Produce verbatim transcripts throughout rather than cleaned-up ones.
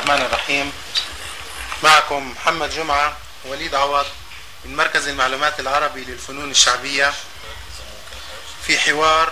الرحمن الرحيم. معكم محمد جمعة وليد عوض من مركز المعلومات العربي للفنون الشعبية في حوار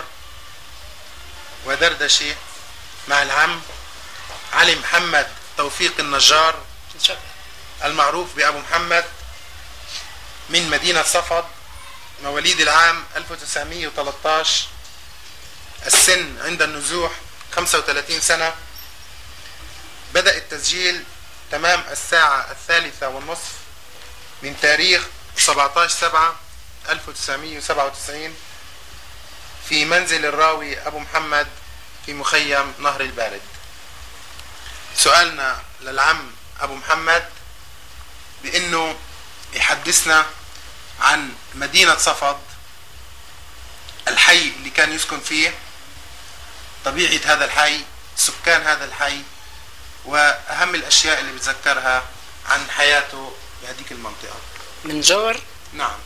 ودردشة مع العم علي محمد توفيق النجار المعروف بأبو محمد من مدينة صفد، مواليد العام ألف وتسعمئة وثلاثة عشر، السن عند النزوح خمسة وثلاثين سنة. بدأ التسجيل تمام الساعة الثالثة والنصف من تاريخ سبعة عشر سبعة ألف وتسعمئة وسبعة وتسعين في منزل الراوي أبو محمد في مخيم نهر البارد. سؤالنا للعم أبو محمد بأنه يحدثنا عن مدينة صفد، الحي اللي كان يسكن فيه، طبيعة هذا الحي، سكان هذا الحي، وأهم الأشياء اللي بتذكرها عن حياته بهذيك المنطقة. من زور؟ نعم.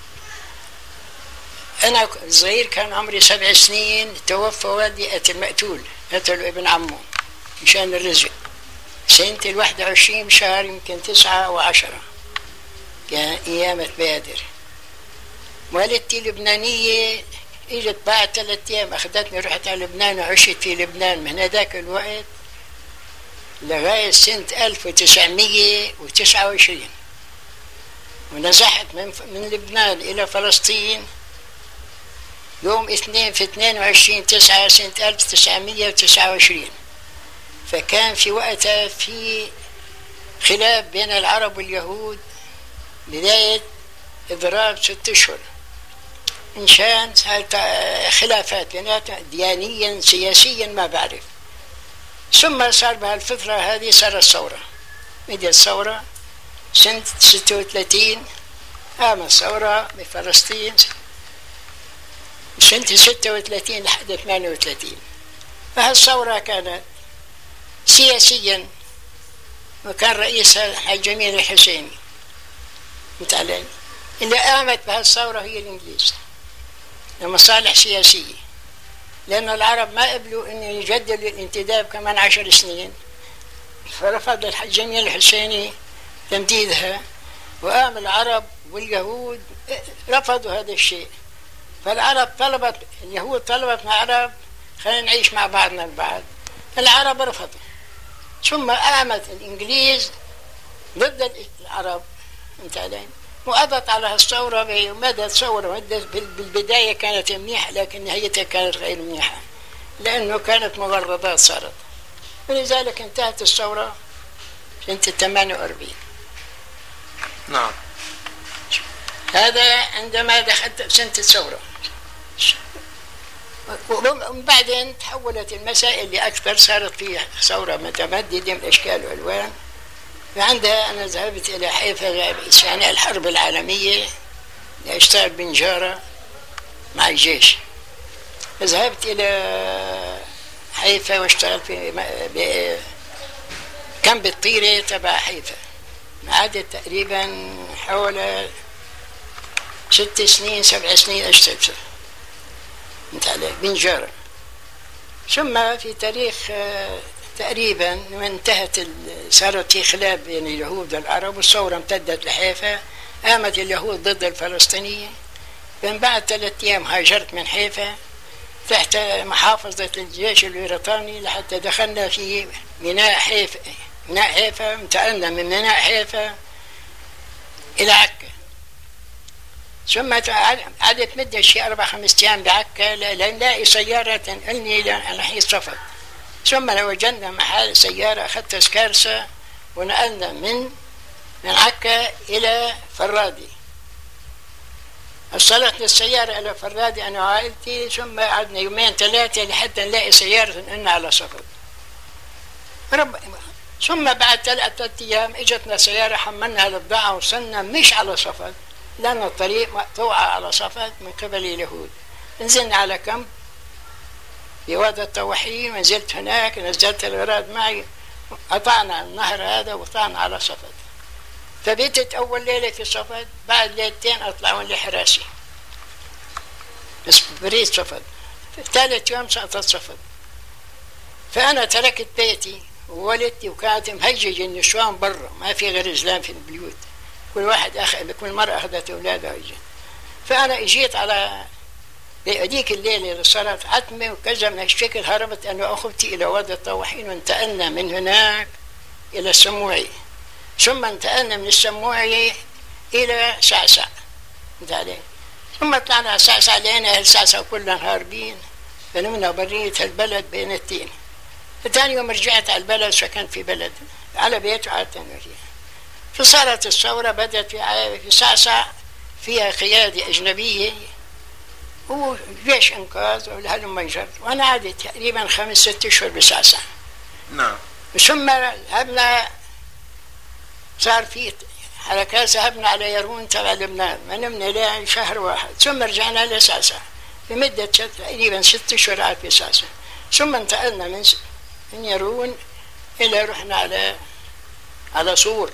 أنا صغير كان عمري سبع سنين، توفى والدي قتل مقتول، قتلوا ابن عمه مشان الرزق. سنة الواحد وعشرين بشهر يمكن تسعة وعشرة كان أيام بادر. والدتي لبنانية، اجت بعد ثلاث أيام أخذتني رحت على لبنان وعشت في لبنان من هذاك الوقت لغاية سنة ألف وتسعمئة وتسعة وعشرين، ونزحت من, من لبنان إلى فلسطين يوم اثنين في اثنين وعشرين تسعة سنة ألف وتسعمئة وتسعة وعشرين. فكان في وقتها في خلاف بين العرب واليهود، بداية إضراب ست أشهر، إنشان خلافات بيناتهم ديانيا سياسيا ما بعرف. ثم صار بهالفترة هذه صارت ثورة، بدأت الثورة سنة ستة وثلاثين، قامت ثورة بفلسطين سنة ستة وثلاثين لحد ثمانية وثلاثين. فهالثورة كانت سياسيا، وكان رئيسها الحاج جميل الحسيني متعلم. اللي قامت بهالثورة هي الإنجليز لمصالح سياسية، لأن العرب ما قبلوا أن يجددوا الانتداب كمان عشر سنين، فرفض الحاج جميل الحسيني تمديدها، وقام العرب واليهود رفضوا هذا الشيء. فالعرب طلبت، اليهود طلبت مع العرب خلينا نعيش مع بعضنا البعض، العرب رفضوا. ثم قامت الإنجليز ضد العرب انت عليهم، وقضت على الثورة بمدى ثورة. بالبداية كانت منيحة لكن نهايتها كانت غير منيحة، لأنه كانت مغرضات صارت، ولذلك انتهت الثورة سنة ثمانية وأربعين. نعم. هذا عندما دخلت سنة الثورة. وبعدين تحولت المسائل لأكثر، صارت في ثورة متمددة من أشكال وألوان. فعندها أنا ذهبت إلى حيفا أثناء الحرب العالمية لأشتغل بنجارة مع الجيش، فذهبت إلى حيفا واشتغلت في كامب الطيرة تبع حيفا، عدد تقريبا حول ست سنين سبع سنين أشتغل مثلا بنجارة. ثم في تاريخ تقريبا من انتهت صارت في خلاف بين اليهود والعرب، والثورة امتدت لحيفا، قامت اليهود ضد الفلسطينيين. من بعد ثلاث أيام هاجرت من حيفا تحت محافظة الجيش البريطاني لحتى دخلنا في ميناء حيفا. ميناء حيفا انتقلنا من ميناء حيفا إلى عكا. ثم عدت مدة شيء أربع خمس أيام بعكا لنلاقي سيارة تنقلني لناحية صفد. ثم وجدنا محل سيارة، أخذت سكارسة ونقلنا من من عكا إلى فرادي. وصلتني السيارة إلى فرادي أنا وعائلتي، ثم قعدنا يومين ثلاثة لحتى نلاقي سيارة تنقلنا على صفد. رب... ثم بعد ثلاثة أيام إجتنا سيارة حملنا البضاعة وصلنا مش على صفد، لأن الطريق مقطوعة على صفد من قبل اليهود. نزلنا على كامب في وادي الطواحين، ونزلت هناك، نزلت الأغراض معي، قطعنا النهر هذا وطلعنا على صفد. فبيتت أول ليلة في صفد، بعد ليلتين أطلعون لحراسي بس بريد صفد. ثالث يوم سقطت صفد، فأنا تركت بيتي وولدتي وكانت مهجج النسوان برا، ما في غير زلام في البيوت، كل واحد أخذ، كل مرة أخذت أولادها وجت. فأنا إجيت على هذيك الليلة اللي صارت عتمة وكذا من الشكل، هربت أنا وأخوتي إلى وادي الطواحين، وانتقلنا من هناك إلى السموعي، ثم انتقلنا من السموعي إلى سعسع، ثم طلعنا على سعسع لقينا أهل سعسع كلنا هاربين، فنمنا برية البلد بين التين. ثاني يوم رجعت على البلد، سكنت في بلد على بيت وعدت فيها. فصارت الثورة، بدأت في في سعسع فيها قيادة أجنبية وجيش إنقاذ والهلم يجر، وأنا عدت تقريبا خمس ست أشهر بسعسع. نعم. ثم ذهبنا، صار في حركات، ذهبنا على يرون تبع لبنان، ما نمنا لا شهر واحد، ثم رجعنا لسعسع بمدة تقريبا ست أشهر قعدت في سعسع، ثم انتقلنا من من يرون إلى رحنا على على صور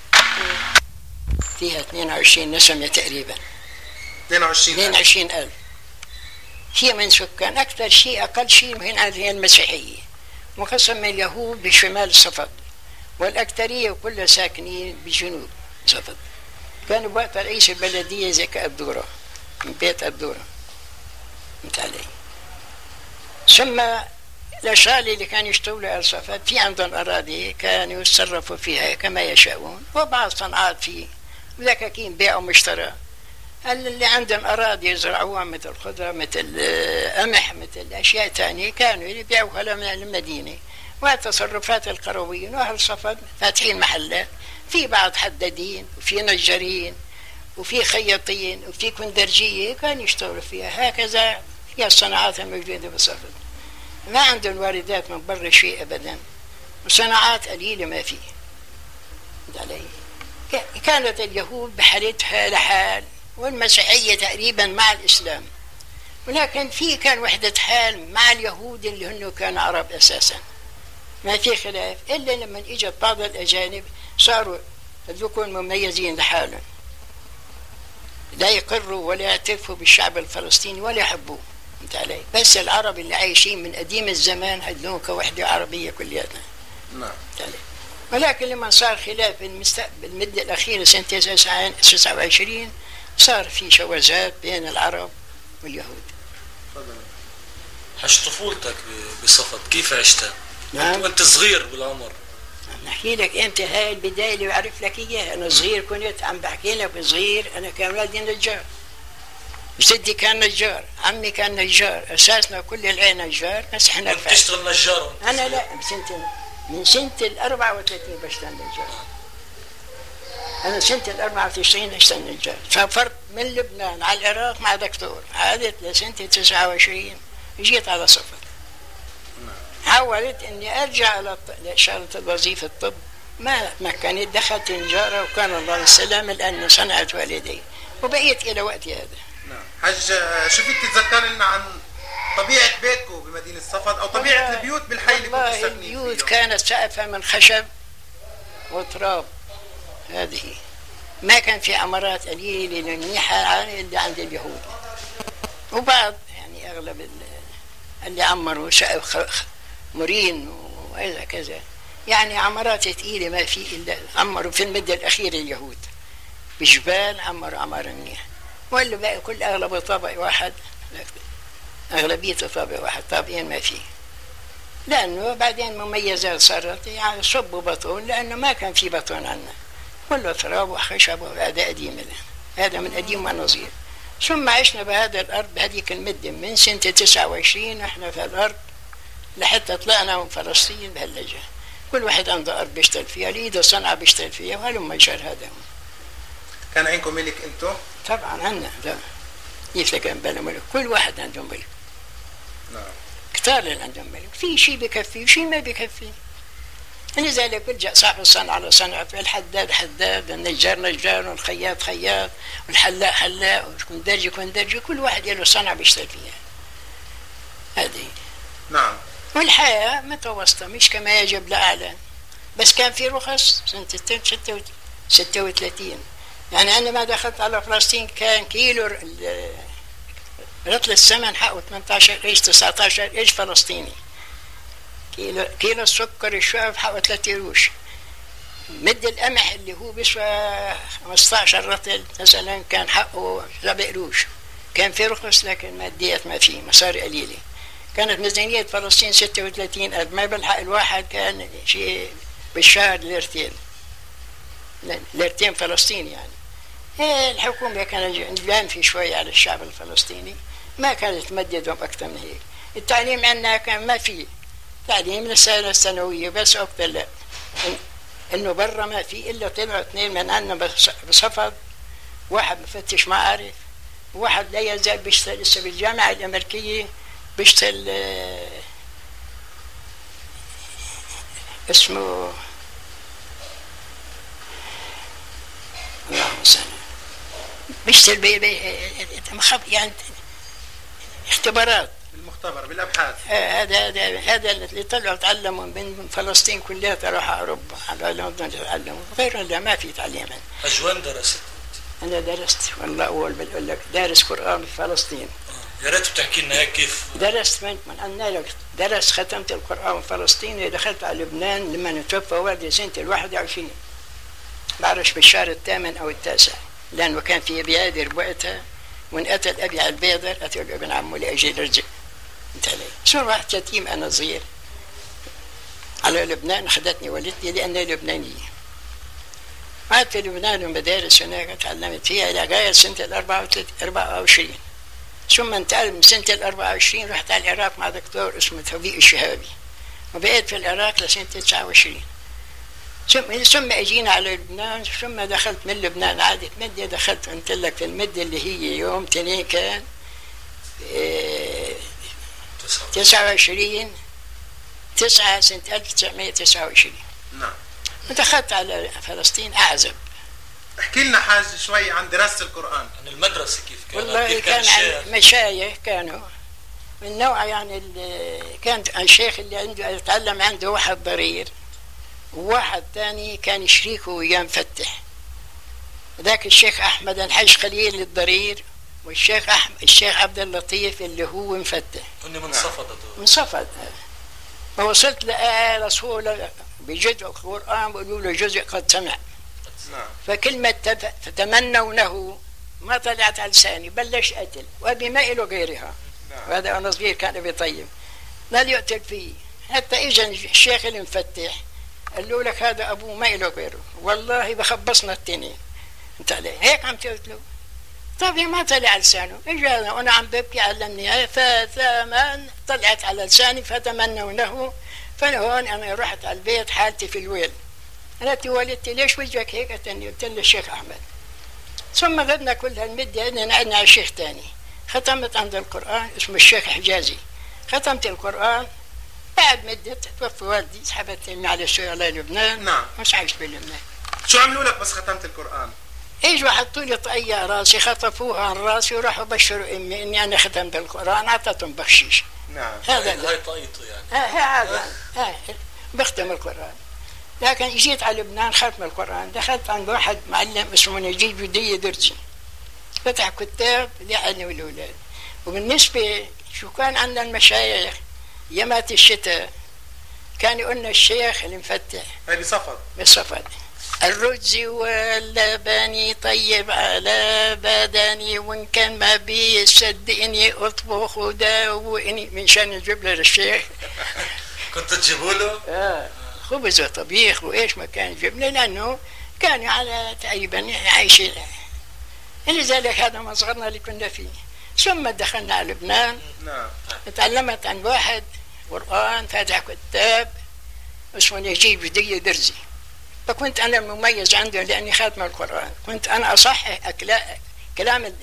فيها اثنين وعشرين نسمة تقريبا، اثنين وعشرين اثنين وعشرين ألف هي من سكان، أكثر شيء أقل شيء من هي المسيحية، مقسم من اليهود بشمال الصفد، والأكثرية كلها ساكنين بجنوب صفد. كان بوقت رئيس البلدية زي كأبدورة، من بيت أبدورة متعلي. ثم الأشغال اللي كانوا يشتغلوا على صفد في عندهم أراضي كانوا يتصرفوا فيها كما يشاءون، وبعض صنعات فيه ودكاكين بيع ومشترى. اللي عندهم أراضي يزرعوها مثل خضرة مثل قمح مثل أشياء تانية كانوا يبيعوها من المدينة، والتصرفات القرويين وأهل صفد فاتحين محلات، في بعض حدادين وفي نجارين وفي خياطين وفي كندرجية كانوا يشتغلوا فيها. هكذا هي الصناعات الموجودة بصفد، ما عندهم واردات من برا شيء أبدا، وصناعات قليلة ما فيه. كانت اليهود بحالتها لحال، والمسيحية تقريبا مع الإسلام، ولكن في كان وحدة حال مع اليهود اللي هن كانوا عرب أساسا، ما في خلاف، إلا لما إجت بعض الأجانب صاروا يكونوا مميزين لحالهم، لا يقروا ولا يعترفوا بالشعب الفلسطيني ولا يحبوه. علي. بس العرب اللي عايشين من قديم الزمان هدلون كوحدة عربية كلياتنا. نعم. ولكن لما صار خلاف المستقبل المدة الأخيرة سنة تسعة وعشرين صار في شوازات بين العرب واليهود. حش طفولتك بصفد كيف عشتها؟ نعم. وانت صغير بالعمر. نحكي لك امتى هاي البداية اللي بعرف لك اياها. انا صغير كنت عم بحكي لك صغير، انا كان والدي نجار، جدي كان نجار، عمي كان نجار، اساسنا كل العين نجار، بس احنا كنت تشتغل نجار؟ انا لا، من سنة من سنة ال أربعة وثلاثين بشتغل نجار. انا سنة ال أربعة وتسعين بشتغل نجار، سافرت من لبنان على العراق مع دكتور، عادت لسنة تسعة وعشرين جيت على صفر. حاولت اني ارجع الى شغله الوظيفه الطب، ما ما كانت، دخلت نجاره وكان الله السلام لان صنعت والدي وبقيت الى وقتي هذا. نعم. حج شو فيك تتذكر لنا عن طبيعه بيتكم بمدينه صفد او طبيعه البيوت بالحي اللي كنتوا ساكنين فيه؟ البيوت كانت سقفها من خشب وتراب، هذه ما كان في عمارات قليله منيحه اللي عند اليهود، وبعض يعني اغلب اللي عمروا سقف مرين وإذا كذا، يعني عمارات ثقيلة ما في إلا عمروا في المدة الأخيرة اليهود بجبال، عمروا عمار منيح، ولا بقى كل أغلب طابق واحد، أغلبية طابق واحد، طابقين ما فيه، لأنه بعدين مميزات صارت يعني صبوا بطون، لأنه ما كان في بطون عنا، كله تراب وخشب وهذا قديم، هذا من قديم ونظير. ثم عشنا بهذا الأرض بهذيك المدة من سنة تسعة وعشرين نحن في الأرض لحتى طلعنا من فلسطين بهاللجة، كل واحد عنده أرض بيشتغل فيها، اللي إيده صنعة بيشتغل فيها، وهلم جر هذا. كان عندكم ملك أنتم؟ طبعا عنا، لا كيف كان بلا ملك، كل واحد عنده ملك. نعم. كتار اللي عندهم ملك، في شيء بكفي وشيء ما بكفي. لذلك بيلجأ صاحب الصنعة على صنعته، الحداد حداد، النجار نجار، والخياط خياط، والحلاق حلاق، والكندرجي كندرجي، كل واحد له صنعة بيشتغل فيها. هذه. نعم. والحياة متوسطة مش كما يجب لأعلى، بس كان في رخص سنة ستة وثلاثين، يعني أنا ما دخلت على فلسطين كان كيلو رطل السمن حقه ثمانية عشر قرش تسعة عشر قرش فلسطيني، كيلو كيلو السكر الشقف حوالي ثلاثة قروش. مد القمح اللي هو بيسوى خمستاشر رطل مثلا كان حقه سبع قروش. كان في رخص لكن ماديات ما في، مصاري قليله. كانت ميزانيه فلسطين ستة وثلاثين ألف، ما بلحق الواحد كان شيء بالشهر ليرتين ليرتين فلسطين يعني. إيه الحكومه كانت جان في شويه على الشعب الفلسطيني، ما كانت تمددهم اكثر من هيك. التعليم عندنا كان ما في تعليم للسنه الثانويه بس، اكثر لا. انه برا ما في الا طلعوا اثنين من عندنا بصفد، واحد مفتش معارف، وواحد لا يزال بيشتغل لسه بالجامعه الامريكيه، بيشتغل آه اسمه اللهم صل، بيشتغل بي بي يعني اختبارات بالمختبر بالابحاث. آه هذا هذا هذا اللي طلعوا تعلموا من فلسطين كلها راحوا اوروبا على لندن تعلموا، غير لا ما في تعليم. اجوان درست؟ انا درست والله، اول بقول لك دارس قران في فلسطين. يا ريت بتحكي لنا هيك كيف درست من من انا لك درست ختمت القران في فلسطين، دخلت على لبنان لما توفى والدي سنه الواحد وعشرين، بعرفش بالشهر الثامن او التاسع، لانه كان في بيادر وقتها، وانقتل ابي على البيضر، قتل ابن عمه لاجل يرجع. انت علي شو رحت يتيم انا صغير على لبنان، اخذتني والدتي لانها لبنانيه. قعدت في لبنان ومدارس هناك تعلمت فيها لغايه سنه الأربعة وعشرين، ثم انتقلت من سنه الأربعة وعشرين رحت على العراق مع دكتور اسمه توفيق الشهابي، وبقيت في العراق لسنه تسعة وعشرين. ثم ثم اجينا على لبنان، ثم دخلت من لبنان عادت مده، دخلت قلت لك في المده اللي هي يوم اثنين كان إيه تسعة وعشرين تسعة سنه ألف وتسعمائة وتسعة وعشرين. نعم. ودخلت على فلسطين اعزب. احكي لنا حاجه شوي عن دراسه القران. عن المدرسه كيف كانت؟ والله كيف كان, كان عن مشايخ كانوا من نوع يعني كان الشيخ اللي عنده يتعلم عنده واحد ضرير، وواحد ثاني كان شريكه وياه مفتح. ذاك الشيخ احمد الحج خليل الضرير، والشيخ احمد الشيخ عبد اللطيف اللي هو مفتح. هن من صفد هذول. من صفد. فوصلت لآية رسول بجزء القرآن بيقولوا له جزء قد سمع. نعم. فكلمة فتمنونه ما طلعت على لساني، بلش قتل وابي ما له غيرها. نعم. وهذا وانا صغير كان ابي طيب، لا يقتل فيه. حتى اجى الشيخ المفتح قال له لك هذا ابوه ما له غيره، والله بخبصنا التنين. انت عليه هيك عم تقول له. طيب ما طلع على لسانه، اجانا وانا عم ببكي علمني فثمان طلعت على لساني فتمنونه. فهون انا رحت على البيت حالتي في الويل. قالت لي والدتي ليش وجهك هيك؟ قلت له الشيخ احمد. ثم غدنا كل هالمده عندنا عندنا شيخ ثاني، ختمت عند القران اسمه الشيخ حجازي. ختمت القران، بعد مده توفى والدي سحبتني معلش على لبنان. نعم. مش عايش بلبنان. شو عملوا لك بس ختمت القران؟ اجوا حطوا لي طاقية على راسي، خطفوها عن راسي وراحوا بشروا امي اني انا ختمت القران، اعطتهم بخشيش. نعم. هذا هاي طاقيته يعني. هذا ها بختم القران. لكن اجيت على لبنان ختم القران، دخلت عند واحد معلم اسمه نجيب جدية درسي، فتح كتاب لأهلي والأولاد. وبالنسبة شو كان عندنا المشايخ يمات الشتاء كان يقولنا الشيخ المفتح هاي بصفد بالصفد الرز واللبن طيب على بدني، وإن كان ما بيصدقني أطبخ وداوئني، من شان نجيب له للشيخ. كنت تجيبوا له؟ آه خبز وطبيخ وإيش ما كان يجيب لنا، لأنه كانوا على تقريبا عايشين. لذلك هذا مصغرنا اللي كنا فيه. ثم دخلنا على لبنان. نعم. تعلمت عن واحد قرآن فاتح كتاب اسمه نجيب جدية درزي، فكنت أنا مميز عنده لأني خاتم القرآن. كنت أنا أصحح كلام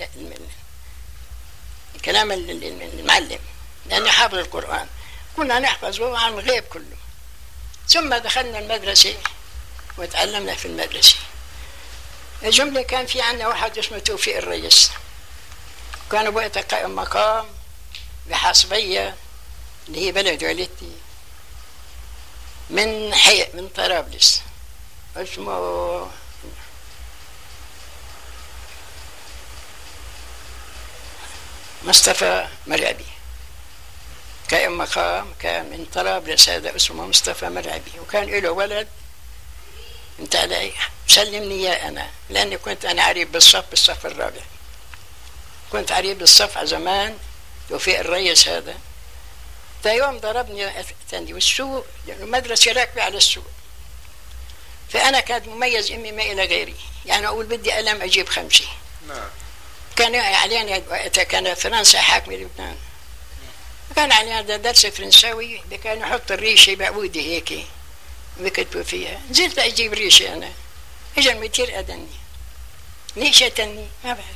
كلام المعلم لأني حافظ القرآن، كنا نحفظه عن الغيب كله. ثم دخلنا المدرسة وتعلمنا في المدرسة. الجملة كان في عندنا واحد اسمه توفيق الرئيس، كان وقتها قائم مقام بحصبية اللي هي بلد والدتي، من حي من طرابلس، اسمه مصطفى مرعبي. كان مقام كان من طرابلس، هذا اسمه مصطفى مرعبي، وكان له ولد انت علي سلمني اياه انا، لاني كنت انا عريب بالصف بالصف الرابع، كنت عريب بالصف على زمان توفيق الريس هذا. تا يوم ضربني تندي والسوق، لانه المدرسه راكبه على السوق، فانا كانت مميز امي ما الى غيري، يعني اقول بدي قلم اجيب خمسه. نعم. كان علينا وقتها كان فرنسا حاكمه لبنان، كان علينا درس فرنساوي، كان يحط الريشه بعودة هيك بكتبوا فيها، نزلت اجيب ريشه انا، اجى المدير اذني. ليش اتني؟ ما بعرف.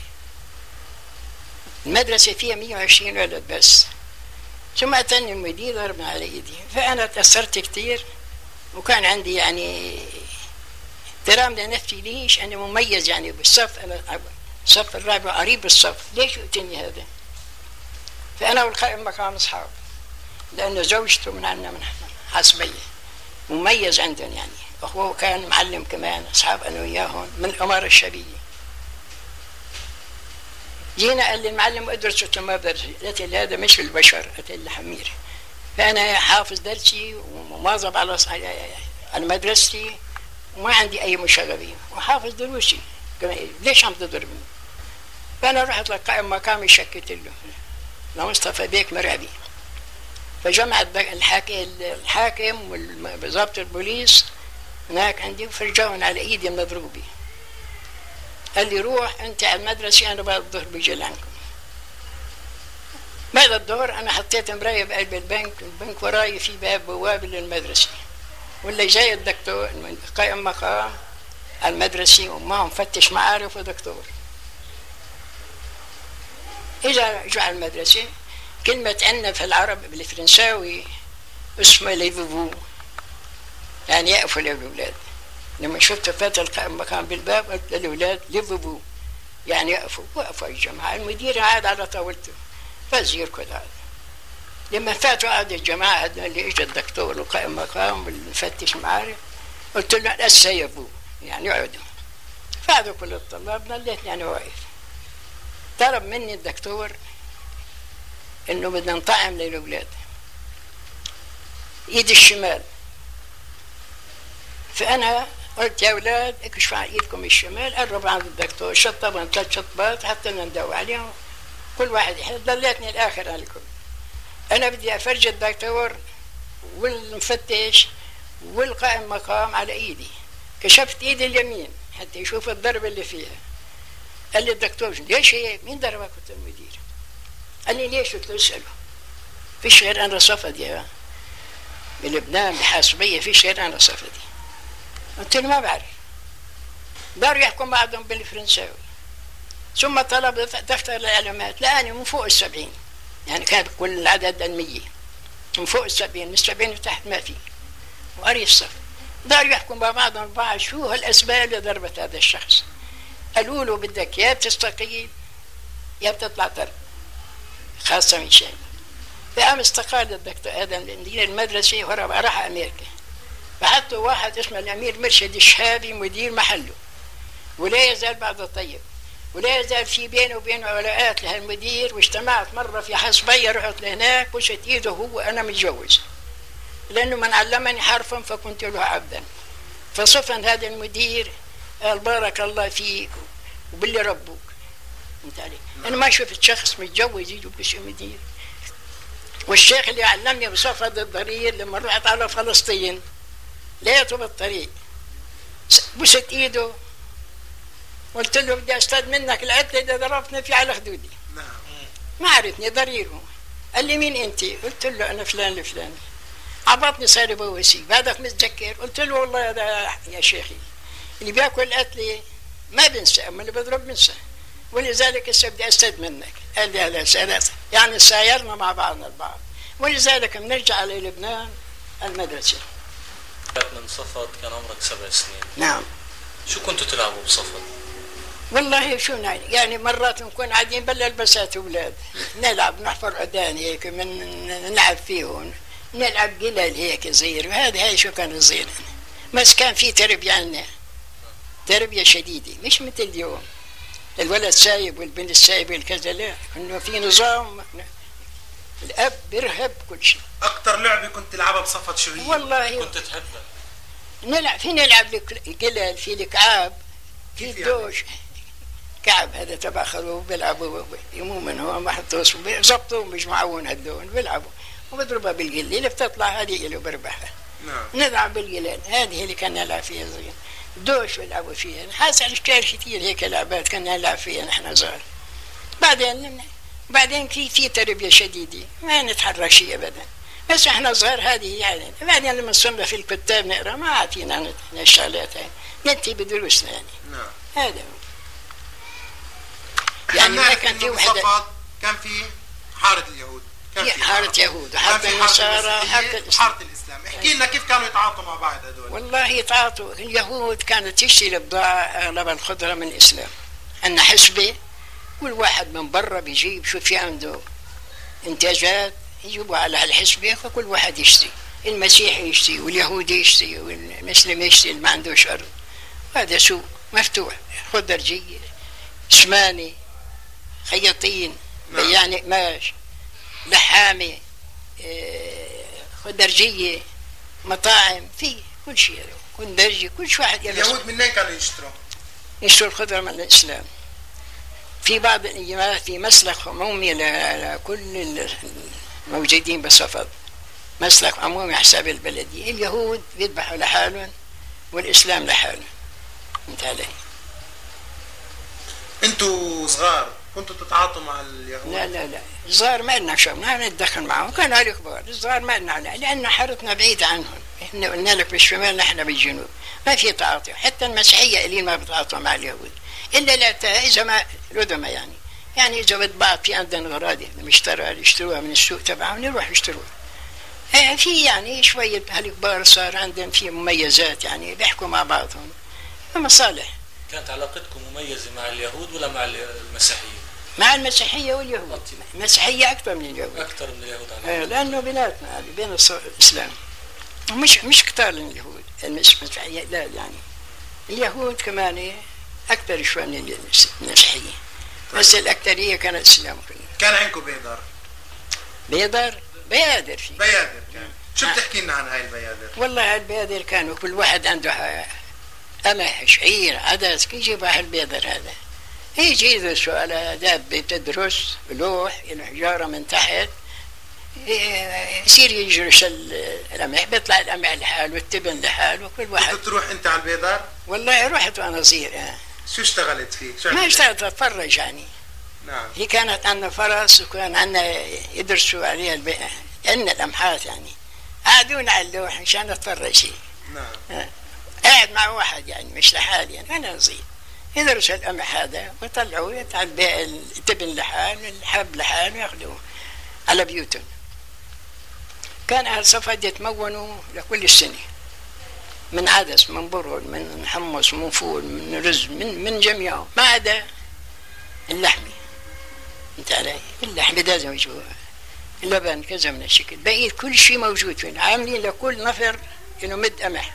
المدرسه فيها مية وعشرين ولد بس، ثم اتني المدير ضربنا على ايدي، فانا تاثرت كثير، وكان عندي يعني احترام لنفسي. ليش؟ انا مميز يعني بالصف، انا الصف الرابع قريب بالصف، ليش يؤتني هذا؟ فانا والقائم مقام اصحاب، لانه زوجته من عندنا من حسبيه، مميز عندهم يعني، اخوه كان معلم كمان، اصحاب انا وياهم من الاماره الشعبيه. جينا قال لي المعلم ادرس، قلت له ما بدرس، قلت له هذا مش البشر، قلت له حمير. فانا حافظ درسي ومواظب على على مدرستي وما عندي اي مشاغبين، وحافظ دروسي كمان، ليش عم تضربني؟ فانا رحت لقائم مقامي شكيت له لمصطفى بيك مرعبي، فجمع الحاكم الحاكم وضابط البوليس هناك عندي، وفرجاهم على ايدي المضروبه. قال لي روح انت على المدرسه، انا بعد الظهر بيجي لعنكم. بعد الظهر انا حطيت مرايه بقلب البنك، البنك وراي في باب بوابه للمدرسه، ولا جاي الدكتور قائم مقام على المدرسه ومعه مفتش معارف ودكتور. اجا اجوا على المدرسه، كلمه عندنا في العرب بالفرنساوي اسمها ليفوفو، يعني يقفوا للاولاد. لما شفت فتى القائم مقام بالباب قلت للاولاد ليفوفو، يعني يقفوا. وقفوا الجماعه، المدير قعد على طاولته فزير كل هذا. لما فاتوا قعد الجماعه اللي اجى الدكتور والقائم مقام والمفتش معارف، قلت له السيفو يعني يقعدوا. فقعدوا كل الطلاب، ضليتني انا واقف. طلب مني الدكتور انه بدنا نطعم للاولاد ايد الشمال، فانا قلت يا اولاد اكشفوا على ايدكم الشمال. قرب عند الدكتور شطبهم ثلاث شطبات حتى ندوا عليهم، كل واحد يحل. ضليتني الاخر على الكل. انا بدي افرج الدكتور والمفتش والقائم مقام على ايدي، كشفت ايدي اليمين حتى يشوف الضرب اللي فيها. قال لي الدكتور ليش هيك؟ مين ضربك؟ قلت له المدير. قال لي ليش؟ قلت له اساله. فيش غير انا صفدي يا بلبنان بحاسبيه، فيش غير انا صفدي. قلت له ما بعرف. داروا يحكوا بعضهم بالفرنساوي. ثم طلب دفتر العلامات، لقاني من فوق السبعين، يعني كان كل العدد المية، من فوق السبعين، من السبعين وتحت ما في، وقري الصف. داروا يحكوا مع بعضهم البعض شو هالاسباب اللي ضربت هذا الشخص. قالوا له بدك يا بتستقيل يا بتطلع ترك، خاصة من شيء. فقام استقال الدكتور هذا مدير المدرسة وهرب راح أمريكا. فحطوا واحد اسمه الأمير مرشد الشهابي مدير محله، ولا يزال بعد طيب، ولا يزال في بينه وبينه علاقات لهالمدير. واجتمعت مرة في حصبية، رحت لهناك وشت إيده هو أنا متجوز، لأنه من علمني حرفا فكنت له عبدا. فصفن هذا المدير قال بارك الله فيك وباللي ربك. انت عليك. انا ما شفت شخص متجوز يجي بشي مدير. والشيخ اللي علمني بصفد الضرير لما رحت على فلسطين لقيته بالطريق، بست ايده، قلت له بدي استاذ منك العتله اللي ضربتني فيه على خدودي. ما عرفني ضريره. قال لي مين انت؟ قلت له انا فلان الفلاني. عبطني صار بوسي، بعدك متذكر؟ قلت له والله هذا يا شيخي اللي بياكل قتلي ما بنسى، اما اللي بضرب بنسى، ولذلك هسه بدي استاذ منك. قال لي هلا ثلاثة، يعني سايرنا مع بعضنا البعض. ولذلك بنرجع للبنان المدرسه. من صفد كان عمرك سبع سنين. نعم. شو كنتوا تلعبوا بصفد؟ والله شو نعمل؟ يعني مرات نكون قاعدين باللبسات اولاد نلعب، نحفر عدان هيك من نلعب فيهم، نلعب قلال هيك صغير، وهذا هاي شو كان صغير. بس كان في تربيه عندنا، تربيه شديده، مش مثل اليوم الولد سايب والبنت سايبه الكذا، لا، انه في نظام الاب بيرهب كل شيء. اكتر لعبه كنت تلعبها بصفد شو هي؟ والله كنت تحبها؟ نلعب في نلعب القلل، في الكعاب، في كيف الدوش. كعب هذا تبع خروف بيلعبوا يمو من هو محطوس بيظبطوا مش معون هدول بيلعبوا وبضربها بالقلة اللي بتطلع هذه اللي بربحها. نعم. نلعب بالقلال هذه اللي كنا نلعب فيها صغير. دوش بيلعبوا فيها، حاسس على اشكال كثير هيك لعبات كنا نلعب فيها نحن صغار. بعدين بعدين في في تربية شديدة ما نتحرك شيء ابدا. بس احنا صغار هذه يعني. بعدين لما صرنا في الكتاب نقرا ما عطينا الشغلات هاي، ننتهي بدروسنا يعني. نعم. هذا هو. يعني ما كان في وحدة، كان في حارة اليهود، كان في حارة يهود وحارة كان في النصارى وحارة الإسلام. حارة الإسلام. احكي لنا كيف كانوا يتعاطوا مع بعض هذول؟ والله يتعاطوا. اليهود كانت تشتري البضاعة أغلب الخضرة من الإسلام. عندنا حسبة كل واحد من برا بيجيب شو في عنده إنتاجات يجيبوا على هالحسبة فكل واحد يشتري. المسيحي يشتري واليهودي يشتري والمسلم يشتري اللي ما عندوش أرض. هذا سوق مفتوح، خضرجية، سمانة، خياطين، نعم. بياع قماش، لحامة، خضرجية، مطاعم، في كل شيء، كندرجي، كل شيء واحد يلبس. اليهود منين كانوا يشتروا؟ يشتروا الخضرة من الإسلام. في بعض الأيامات في مسلخ عمومي لكل الموجودين بصفد، مسلخ عمومي حساب البلدية. اليهود بيذبحوا لحالهم والإسلام لحالهم. انت علي. انتوا صغار كنتوا تتعاطوا مع اليهود؟ لا لا لا، الصغار ما لنا شغل، ما نتدخل معهم، كانوا هذول كبار. الصغار ما لنا على، لأن حارتنا بعيدة عنهم. احنا قلنا لك بالشمال نحن بالجنوب، ما في تعاطي. حتى المسيحية اللي ما بتعاطوا مع اليهود إلا لا إذا ما ردما يعني. يعني إذا بتباع في عندنا غراضي مشترى يشتروها من السوق تبعهم يروح يشتروها. في يعني شوية هالكبار صار عندهم في مميزات يعني بيحكوا مع بعضهم مصالح. كانت علاقتكم مميزة مع اليهود ولا مع المسيحيين؟ مع المسيحية واليهود. المسيحية أكثر من اليهود. أكثر من اليهود على لأنه بيناتنا بين الإسلام مش مش كتار اليهود المسيحية لا يعني. اليهود كمان أكثر شوي من المسيحية. بس الأكثرية كانت الإسلام كله. كان عندكم بيدر؟ بيدر؟ بيادر في بيادر كان. شو بتحكي لنا عن هاي البيادر؟ والله هالبيادر كانوا كل واحد عنده قمح، شعير، عدس، كي يجيب هالبيادر هذا. يجي يدرسوا على دابة تدرس لوح الحجارة من تحت، يصير يجرس القمح، بيطلع القمح لحاله والتبن لحاله وكل واحد. كنت تروح أنت على البيدر؟ والله رحت وأنا صغير. آه. شو اشتغلت فيه؟ شو ما اشتغلت أتفرج يعني. نعم. هي كانت عندنا فرس وكان عندنا يدرسوا عليها البيئة عندنا الأمحات يعني. قعدونا على اللوح مشان أتفرج فيه. نعم. آه. قاعد مع واحد يعني مش لحالي يعني أنا صغير. يدرسوا القمح هذا ويطلعوه يتعبى التبن لحال الحب لحال وياخذوه على بيوتهم. كان أهل صفد يتمونوا لكل السنة من عدس، من برغل، من حمص، من فول، من رز، من من جميعه ما عدا اللحمة. انت علي اللحمة لازم يجوا اللبن كذا من الشكل، بقية كل شيء موجود فين. عاملين لكل نفر انه مد قمح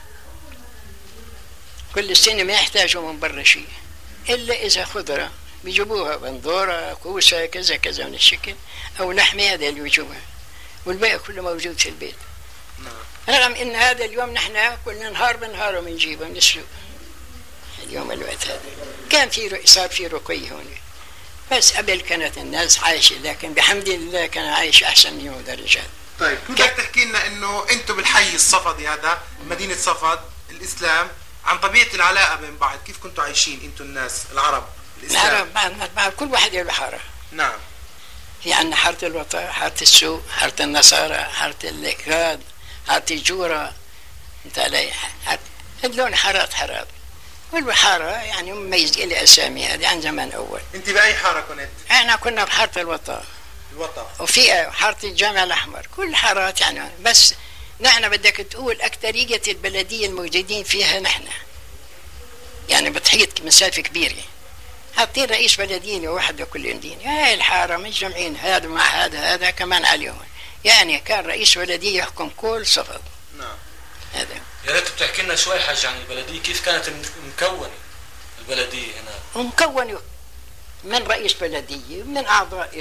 كل السنة ما يحتاجوا من برا شيء إلا إذا خضرة بيجيبوها بندورة كوسة كذا كذا من الشكل أو لحمة هذا اللي بيجيبوها والباقي كله موجود في البيت. رغم إن هذا اليوم نحن كل نهار بنهار بنجيبه من السوق. اليوم الوقت هذا كان في صار في رقي هون، بس قبل كانت الناس عايشة لكن بحمد الله كان عايش أحسن من يوم الرجال. طيب كيف بدك تحكي لنا إنه أنتم بالحي الصفدي هذا مدينة صفد الإسلام عن طبيعة العلاقة بين بعض، كيف كنتوا عايشين انتوا الناس العرب الإسلام؟ العرب بعد بعد كل واحد له حارة. نعم. في عندنا حارة الوطا، حارة السوق، حارة النصارى، حارة الإكراد، حارة الجورة. انت علي هدلون حارات حارات. كل حارة يعني مميز إلى أسامي هذه عن زمان أول. أنت بأي حارة كنت؟ احنا كنا بحارة الوطا. الوطا. وفي حارة الجامع الأحمر، كل حارات يعني. بس نحن بدك تقول أكثرية البلدية الموجودين فيها نحن يعني بتحيط مسافة كبيرة. حاطين رئيس بلدية واحد لكل مدينة. هاي الحارة مجمعين هذا مع هذا هذا كمان عليهم. يعني كان رئيس بلدية يحكم كل صفد. نعم. هذا. يا ريت بتحكي لنا شوي حاج عن البلدية، كيف كانت مكونة البلدية هنا؟ ومكونة من رئيس بلدية من أعضاء له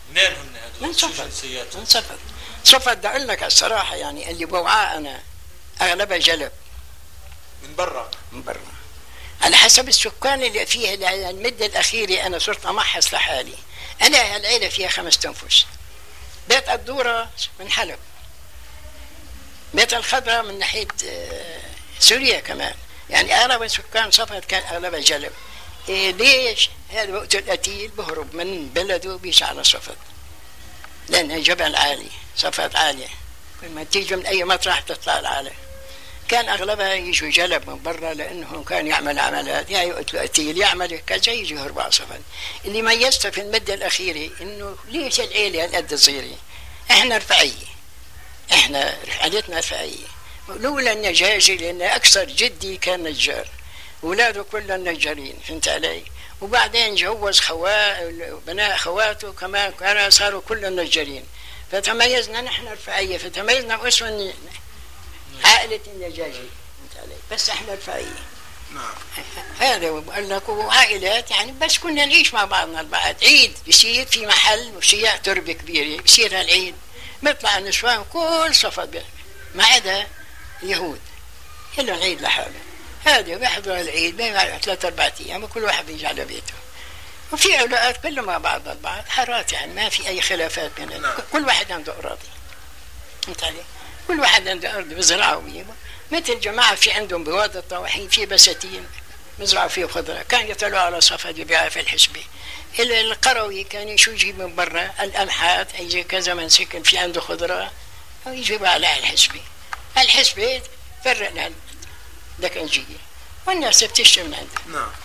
منين هن هذول؟ من شو صفد. جنسياتهم؟ من صفد. صفد بدي اقول لك الصراحه، يعني اللي بوعاه انا اغلبها جلب من برا. من برا، على حسب السكان اللي فيها. المده الاخيره انا صرت امحص لحالي. انا العيله فيها خمس انفس. بيت الدوره من حلب، بيت الخضراء من ناحيه آه، سوريا كمان. يعني اغلب سكان صفد كان اغلبها جلب. إيه ليش؟ هذا وقت القتيل بهرب من بلده بيجي على صفد، لأنها جبل عالي، صفد عالية، لما تيجي من أي مطرح تطلع العالي. كان أغلبها يجوا جلب من برا، لأنهم كان يعمل عملات، يا يقتلوا قتيل يعمل كذا يجي يهربوا على صفد. اللي ميزته في المدة الأخيرة إنه ليش العيلة هالقد صغيرة؟ إحنا رفعية، إحنا عائلتنا رفعية، لولا النجاجي، لأن أكثر جدي كان نجار، أولاده كلهم نجارين، فهمت علي؟ وبعدين جوز خوا بناء خواته كمان كانوا صاروا كلهم نجارين، فتميزنا نحن رفعية، فتميزنا باسم عائلة النجاجي، فهمت علي؟ بس احنا رفعية. نعم. هذا بقول لك، وعائلات يعني بس كنا نعيش مع بعضنا البعض. عيد بصير في محل وشيع تربة كبيرة بصير هالعيد بيطلع النسوان كل صفد ما عدا اليهود، إلا العيد لحاله. هذا بيحضروا العيد بين ثلاثة أربعة أيام وكل واحد بيجي على بيته، وفي علاقات كله مع بعض البعض، حارات يعني ما في أي خلافات بيننا. نعم. كل واحد عنده أراضي، فهمت علي؟ كل واحد عنده أرض بزرعه بيه، مثل جماعة في عندهم بوادي الطواحين في بساتين بزرعوا فيه خضرة، كان يطلعوا على صفد يبيعها في الحسبة. القروي كان شو يجيب من برا الأمحات، يجي كذا من سكن في عنده خضرة ويجيبها على الحسبة. الحسبة فرق لها دكنجية والناس بتشتري من عنده. نعم.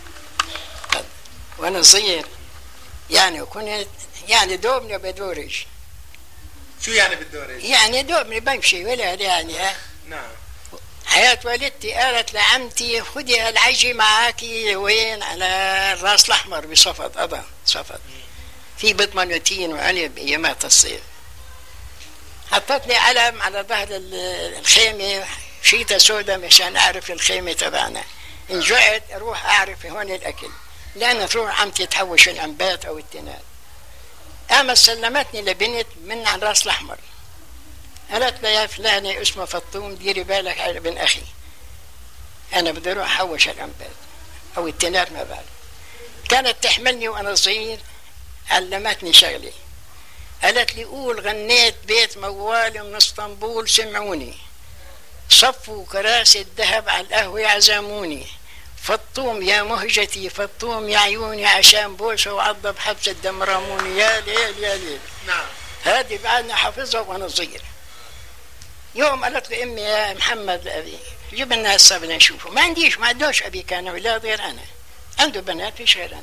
وانا صغير يعني كنت يعني دوبني بدورج. شو يعني بالدورج؟ يعني دوبني بمشي ولا يعني ها. نعم. حياة والدتي قالت لعمتي خدي هالعجي معاكي وين؟ على الراس الأحمر بصفد، أبا صفد في بضمنتين وعلب أيامات الصيف. حطت لي علم على ظهر الخيمة شيطة سوداء مشان أعرف الخيمة تبعنا. إن جعت أروح أعرف هون الأكل، لأن تروح عمتي تحوش العنبات أو التنات. قامت سلمتني لبنت من على الراس الأحمر، قالت لي يا فلانة اسمه فطوم ديري بالك على ابن أخي، أنا بدي أروح أحوش العنبات أو التنات ما بعرف. كانت تحملني وأنا صغير، علمتني شغلي، قالت لي قول غنيت بيت موال من اسطنبول سمعوني، صفوا كراسي الذهب على القهوة عزموني، فطوم يا مهجتي فطوم يا عيوني عشان بوسه وعضب حبس الدم راموني. يا ليل يا ليل. نعم. هذه بعدنا حافظها وانا صغير. يوم قالت لي امي يا محمد لابي جيب لنا هسه بدنا نشوفه. ما عنديش ما عندوش ابي كان اولاد غير انا، عنده بنات فيش غير انا.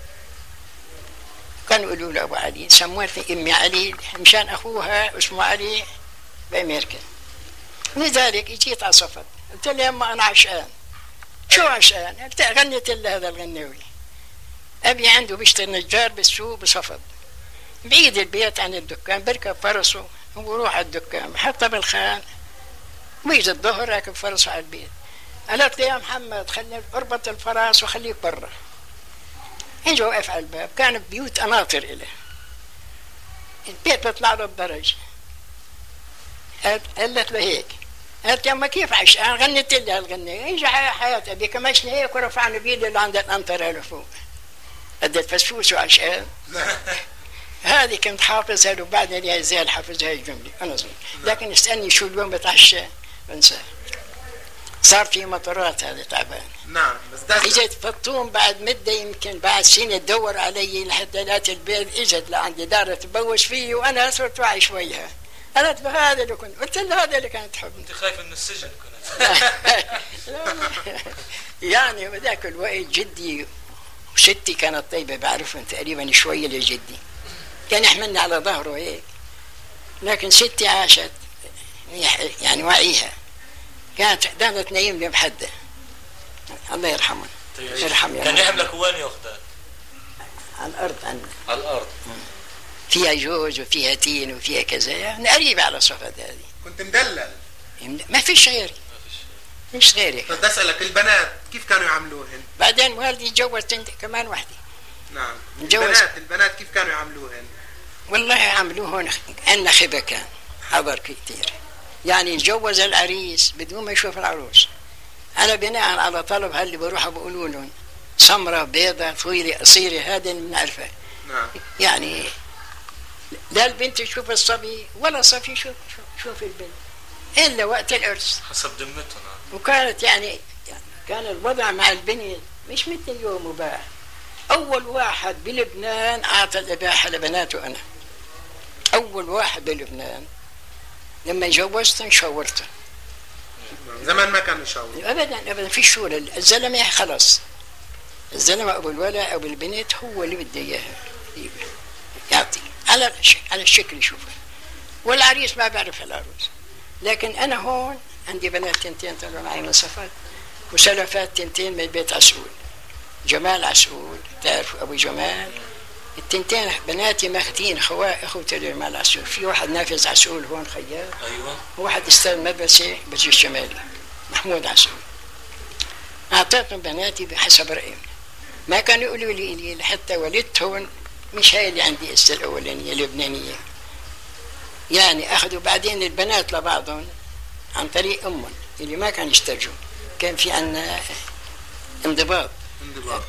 كانوا يقولوا له ابو علي، سموتني امي علي مشان اخوها اسمه علي بامريكا. لذلك جيت على صفد قلت له يما انا عشان. شو عشان؟ قلت غنيت له هذا الغناوي. ابي عنده بيشتغل نجار بالسوق بصفد، بعيد البيت عن الدكان، بركب فرسه وبروح على الدكان بحطها بالخان ويجي الظهر راكب فرسه على البيت. قالت لي يا محمد خلي اربط الفرس وخليك برا. اجى وقف على الباب، كان بيوت اناطر إله، البيت بيطلع له الدرج. قالت له هيك، قالت يما كيف عشان؟ غنيت لها الغنية، اجى حياة ابي كمشنا هيك ورفعنا بيدي اللي عند الانطره لفوق، بدت فسفوس وعشان. هذه كنت حافظها وبعدين يا زين حافظ هاي الجملة أنا صغير، لكن اسألني شو اليوم بتعشى بنساه. صار في مطرات هذا تعبان. نعم. بس ده اجت فطوم بعد مدة يمكن بعد سنة تدور علي لحتى لقيت البيت، اجت لعندي دارة تبوس فيه وانا صرت واعي شوية. قالت له هذا اللي كنت، قلت له هذا اللي كانت تحبني. انت خايف من السجن كنت؟ يعني بذاك الوقت جدي وستي كانت طيبة، بعرفهم تقريبا شوية لجدي، كان يحملني على ظهره هيك، لكن ستي عاشت يعني وعيها، كانت دائما تنيمني بحده. الله يرحمه. يرحم يا كان يحملك وين ياخذك؟ على الارض عندنا. على الارض. فيها جوز وفيها تين وفيها كذا، يعني قريبة على صفد هذه. كنت مدلل؟ ما فيش غيري، مش غيري. بدي اسالك البنات كيف كانوا يعاملوهن؟ بعدين والدي تجوز كمان وحدي. نعم. متجوز. البنات البنات كيف كانوا يعاملوهن؟ والله عملوه هون عندنا خبة كان حضر كتير، يعني يتجوز العريس بدون ما يشوف العروس. أنا بناء على طلب هاللي بروحوا بقولوا لهم سمرة بيضة طويلة قصيرة، هذا اللي بنعرفه. نعم. يعني لا البنت تشوف الصبي ولا الصبي يشوف شوف البنت إلا وقت العرس. حسب ذمتهم. وكانت يعني, يعني كان الوضع مع البنت مش مثل اليوم مباح. أول واحد بلبنان أعطى الإباحة لبناته أنا. أول واحد بلبنان لما جوزته شاورته. زمان ما كانوا يشاوروا أبدا أبدا في شورى. الزلمة خلاص، الزلمة أبو الولد أو البنت هو اللي بده إياها يعطي على على الشكل يشوفها، والعريس ما بيعرف العروس. لكن أنا هون عندي بنات تنتين طلعوا معي من صفد، وسلفات تنتين من بيت عسول، جمال عسول تعرفوا أبو جمال. التنتين بناتي ماخذين خوا اخوتي جمال عسول. في واحد نافذ عسول هون خياط، ايوه، وواحد استاذ مدرسه بجي الشمالي محمود عسول. اعطيتهم بناتي بحسب رايهم، ما كانوا يقولوا لي لي حتى ولدت هون مش هاي اللي عندي اسا الاولانيه اللبنانيه، يعني اخذوا بعدين البنات لبعضهم عن طريق امهم اللي ما كانوا يسترجوا. كان في عندنا انضباط انضباط.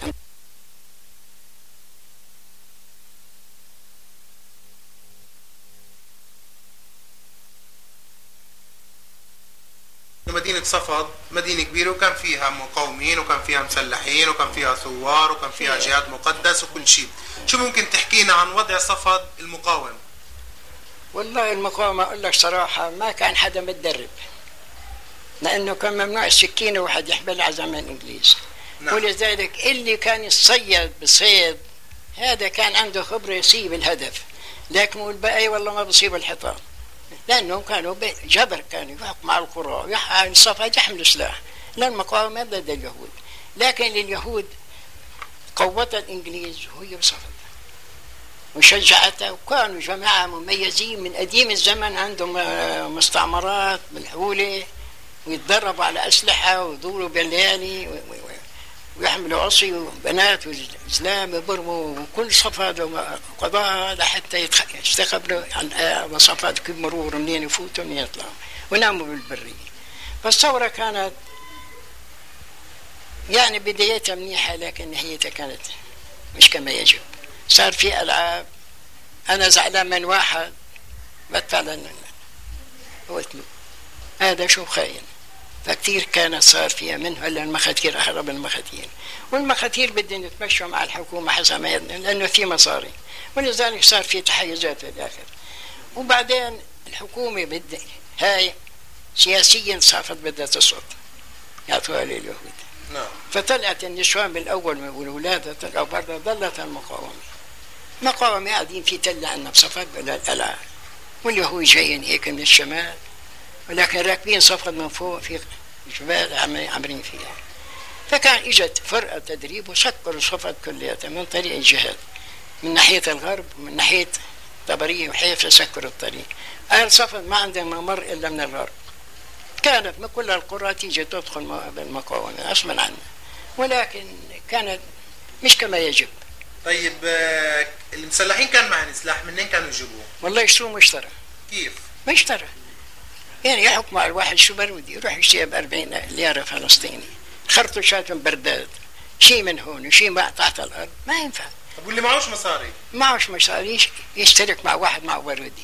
مدينة صفد مدينة كبيرة، وكان فيها مقاومين وكان فيها مسلحين وكان فيها ثوار وكان فيها جهاد مقدس وكل شيء. شو ممكن تحكينا عن وضع صفد المقاوم؟ والله المقاومة أقول لك صراحة ما كان حدا متدرب، لأنه كان ممنوع السكينة واحد يحملها على زمن الإنجليز. نعم. ولذلك اللي كان يصيد بصيد هذا كان عنده خبرة يصيب الهدف، لكن والباقي والله ما بصيب الحيطان، لأنهم كانوا جبر، كانوا يحكموا مع القرى يعني صفد يحملوا سلاح. لا المقاومة ضد اليهود، لكن لليهود قوة الإنجليز وهي بصفد وشجعتها، وكانوا جماعة مميزين من قديم الزمن، عندهم مستعمرات بالحولة ويتدربوا على أسلحة ويدوروا بالليالي ويحملوا عصي وبنات وزلام يبرموا وكل صفد وقضاء لحتى يستخبروا عن صفد كيف مرور منين يفوتوا منين يطلعوا وناموا بالبرية. فالثورة كانت يعني بدايتها منيحة، لكن نهايتها كانت مش كما يجب. صار في ألعاب، أنا زعلان من واحد بدفع لنا قلتله هذا شو خاين، فكتير كانت صار فيها منه إلا المخاتير أهرب المخاتير، والمخاتير بدهم يتمشوا مع الحكومة حسب ما يدنا لأنه في مصاري، ولذلك صار في تحيزات في الآخر. وبعدين الحكومة بدها هاي سياسيا صافت بدها تصوت يعطوها لليهود. نعم. فطلعت النسوان بالأول والولادة طلعوا برضه، ظلت المقاومة مقاومة قاعدين في تلة عنا بصفد بلا القلعة، واليهود جايين هيك من الشمال، ولكن راكبين صفد من فوق في جبال عامرين فيها. فكان اجت فرقة تدريب وسكروا صفد كلياتها من طريق الجهاد، من ناحية الغرب ومن ناحية طبرية وحيفا سكروا الطريق. أهل صفد ما عندهم ممر إلا من الغرب، كانت من كل القرى تيجي تدخل بالمقاومة غصبا عنا، ولكن كانت مش كما يجب. طيب المسلحين كان معهم سلاح، منين كانوا يجيبوه؟ والله يشتروه مشترى. كيف؟ مشترى، يعني يحكم على الواحد شو برودي يروح يشتري بأربعين ليرة فلسطيني، خرطوشات من برداد، شيء من هون وشيء ما تحت الأرض، ما ينفع. طب واللي معوش مصاري؟ معوش مصاري يشترك مع واحد معه بارودي،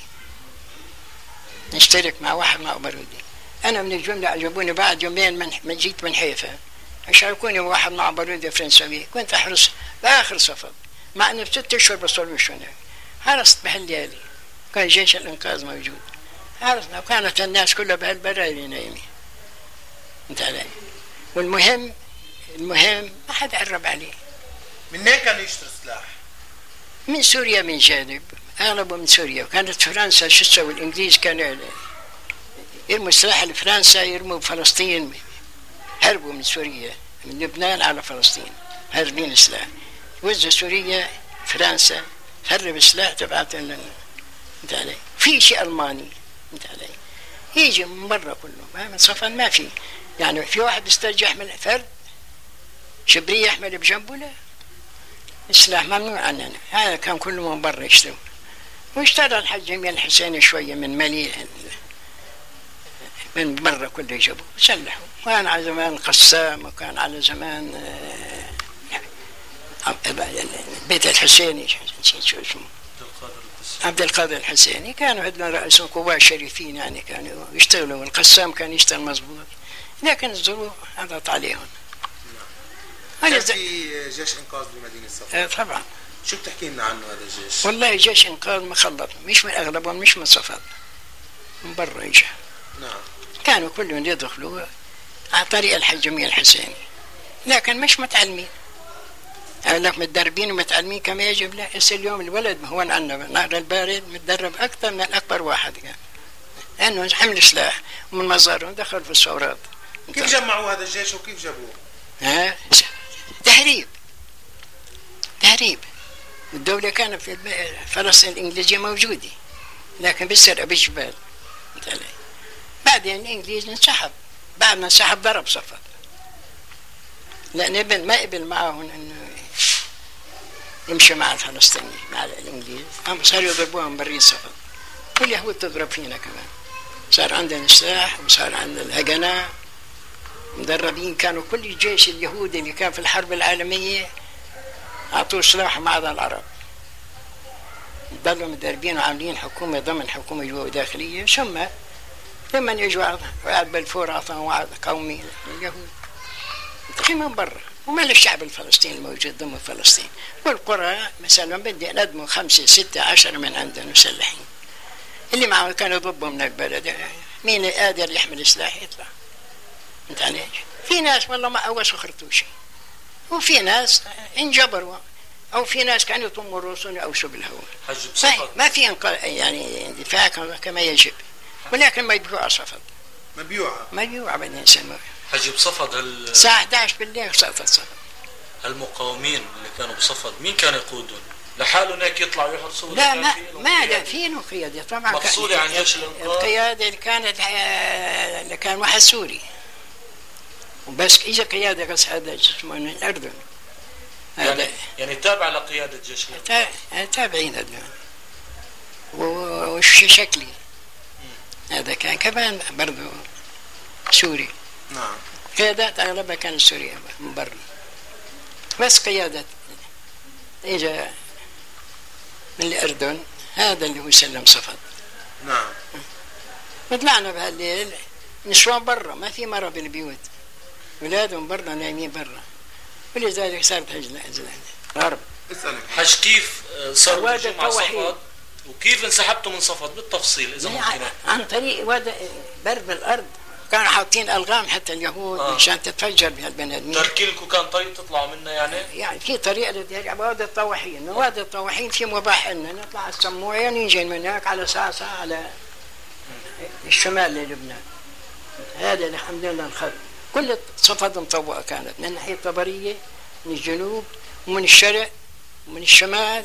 يشترك مع واحد معه بارودي. أنا من الجملة عجبوني بعد يومين من, من جيت من حيفا شاركوني واحد معه بارودي فرنساوي، كنت أحرس بآخر صفد مع أنه بست أشهر بصلوش هناك، حرصت بهالليالي كان جيش الإنقاذ موجود، حرصنا وكانت الناس كلها بهالبرايل نايمين. انت علي. والمهم المهم ما حد قرب عليه. منين كانوا يشتروا سلاح؟ من سوريا، من جانب اغلبه من سوريا، وكانت فرنسا شو تسوي، الانجليز كانوا يرموا سلاح لفرنسا، يرموا فلسطين، هربوا من سوريا من لبنان على فلسطين هربين سلاح، وزوا سوريا فرنسا تهرب السلاح تبعت انت علي. في شيء الماني انت علي يجي من برا كله، من صفن ما في، يعني في واحد استرجع يحمل فرد شبريه يحمل بجنبه، لا السلاح ممنوع عننا، هذا كان كله من برا يشتروا. واشترى الحاج جميل الحسيني شوية من مليء من برا كله يجيبوا وسلحوا. وكان على زمان قسام، وكان على زمان بيت الحسيني نسيت شو اسمه، عبد القادر الحسيني. كانوا عندنا رئيسهم قوات شريفين يعني، كانوا يشتغلوا، والقسام كان يشتغل مضبوط، لكن الظروف عضت عليهم. كان في جيش انقاذ بمدينة صفا؟ اه طبعا. شو بتحكي لنا عنه هذا الجيش؟ والله جيش انقاذ مخلط، مش من اغلبهم مش من صفا، من برا اجى. نعم. كانوا كلهم يدخلوا على طريق الحاج جميل الحسيني، لكن مش متعلمين. أقول لك متدربين ومتعلمين كما يجب. لا، يصير اليوم الولد هون عندنا نهر البارد متدرب أكثر من أكبر واحد كان، لأنه حمل سلاح ومن مزارهم دخل في الثورات. كيف جمعوا هذا الجيش وكيف جابوه؟ ها؟ تهريب تهريب. الدولة كانت في فلسطين الإنجليزية موجودة، لكن بيسرقوا بالجبال. بعدين الإنجليز انسحب، بعد ما انسحب ضرب صفا، لأن ابن ما قبل معهم إنه يمشي مع الفلسطينيين مع الإنجليز، هم صاروا يضربوهم برين صفا، واليهود تضرب فينا كمان. صار عندنا سلاح وصار عندنا الهجنة مدربين. كانوا كل الجيش اليهودي اللي كان في الحرب العالمية أعطوه سلاح مع العرب، ضلوا مدربين وعاملين حكومة ضمن حكومة جوا داخلية. ثم لما يجوا وعد بلفور أعطاهم وعد قومي لليهود من برا، وما للشعب الفلسطيني الموجود ضمن فلسطين. والقرى مثلا بدي ندموا خمسة ستة عشر من عندنا مسلحين، اللي معه كانوا يضبوا من البلد. مين قادر يحمل سلاح يطلع. انت عليك. في ناس والله ما أوسوا خرطوشي، وفي ناس انجبروا، أو في ناس كانوا يطموا رؤوسهم أو شو بالهواء. ما في يعني دفاع كما يجب، ولكن ما يبيعوا صفد. مبيوعة مبيوعة بدنا نسموها. حجي بصفد هال الساعة إحدى عشر بالليل سقطت صفد. المقاومين اللي كانوا بصفد مين كان يقودهم؟ لحالهم هيك يطلعوا يحرصوا؟ لا ما ما لا فينه قيادة طبعا. مقصودة عن جيش الانقاذ. القيادة اللي كانت اللي كان واحد سوري، وبس إجا قيادة بس هذا اسمه من الأردن. يعني يعني تابع لقيادة جيش الانقاذ. تابعين هذول. وش شكلي هذا كان كمان برضو سوري. نعم. قيادات أغلبها كانت سورية من برا، بس قيادة إجا من الأردن هذا اللي هو سلم صفد. نعم. طلعنا بهالليل نسوان برا، ما في مرة بالبيوت، ولادهم برا نايمين برا، ولذلك صارت هجلة هجلة غرب. اسألك حج كيف صار الهجوم على صفد وكيف انسحبتوا من صفد بالتفصيل إذا ممكن؟ عن طريق واد برد الأرض، كانوا حاطين ألغام حتى اليهود آه. مشان تتفجر بهالبني آدمين. تركيلكم كان طريق تطلعوا منه يعني؟ يعني في طريقة لترجع بوادي الطواحين، من وادي الطواحين في مباح لنا نطلع على السموعة نيجي من هناك على ساسة على الشمال للبنان. هذا الحمد لله الخط كل صفد مطوقة كانت من ناحية الطبرية، من الجنوب ومن الشرق ومن الشمال.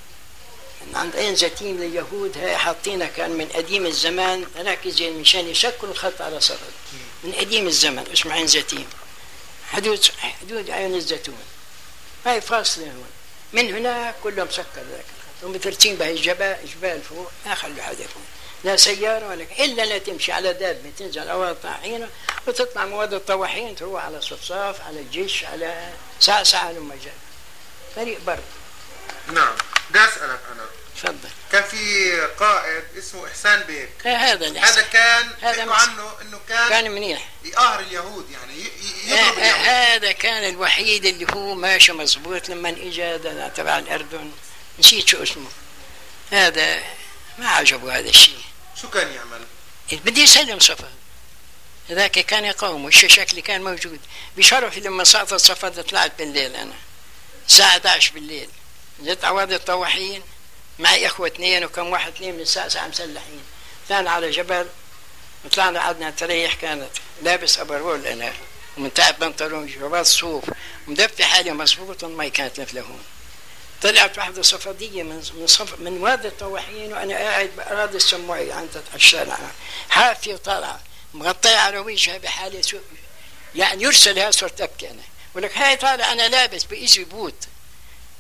عند عين زتيم لليهود هاي حاطينها كان من قديم الزمان هناك زي مشان يشكلوا الخط على صفد من قديم الزمن، اسمه عين زتيم، حدود حدود عين الزيتون. هاي فاصلة هون، من هنا كله مسكر ذاك الخط، ومترتين بهي الجبال جبال فوق، ما خلوا حدا فوق، لا سيارة ولا إلا لا تمشي على دابة تنزل أول طاحينة وتطلع مواد الطواحين تروح على صفصاف على الجيش على ساعة ساعة المجال. طريق بر. نعم. بدي أسألك أنا. تفضل. كان في قائد اسمه إحسان بيك. هذا اللي هذا كان هذا عنه إنه كان كان منيح. يقهر اليهود يعني يضرب اليهود. هذا كان الوحيد اللي هو ماشي مظبوط لما إجا تبع الأردن، نسيت شو اسمه. هذا ما عجبه هذا الشيء. شو كان يعمل؟ بدي يسلم صفا. ذاك كان يقاوم، والشكل اللي كان موجود بشرف. لما سقطت صفا طلعت بالليل أنا الساعة إحدى عشر بالليل، جيت على وادي الطواحين معي اخوة اثنين وكم واحد اثنين من الساعة ساعة مسلحين. طلعنا على جبل وطلعنا قعدنا تريح، كانت لابس ابرول انا ومن تحت بنطلون جرابات صوف ومدفي حالي مظبوط، ما كانت لهون. طلعت واحدة صفدية من من صف من وادي الطواحين وانا قاعد باراضي السموعية عند الشارع، حافية طالعة مغطية على وجهها بحالة سوء يعني يرسلها صرت ابكي انا، ولك هاي طالع انا لابس بايزي بوت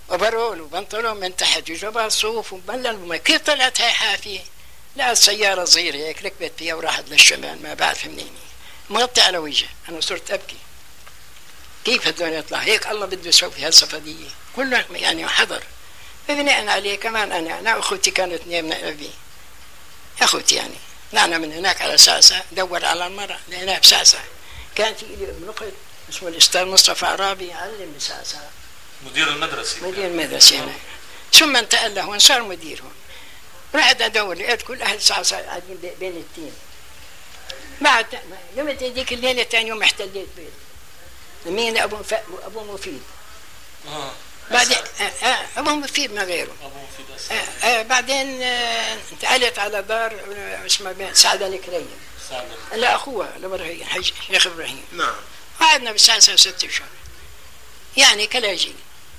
وبرول وبنطلون من تحت وجبها صوف ومبلل. كيف طلعت هاي حافية؟ لا سيارة صغيرة هيك ركبت فيها وراحت للشمال ما بعرف منين، مغطي على وجهي. أنا صرت أبكي، كيف هدول يطلع هيك؟ الله بده يسوي في هالصفدية كله يعني حضر. فبناء عليه كمان أنا أنا أخوتي كانوا اثنين من أبي، أخوتي يعني طلعنا من هناك على ساسة دور على المرأة لقيناها بساسة. كان في لي ابن أخت اسمه الأستاذ مصطفى عرابي يعلم بساسة، مدير المدرسة مدير المدرسة هنا، ثم انتقل له وصار مدير هون. رحت أدور لقيت كل أهل ساسة قاعدين بين التين. بعد يوم هذيك الليلة ثاني يوم احتليت بيت مين أبو ف... أبو مفيد. آه. بعدين آه آه أبو مفيد ما غيره. أبو مفيد آه آه بعدين آه انتقلت على دار آه اسمها سعد الكريم. سعد. لا أخوها لإبراهيم حج شيخ إبراهيم. نعم. قعدنا بالساسة ست أشهر يعني كلاجئ،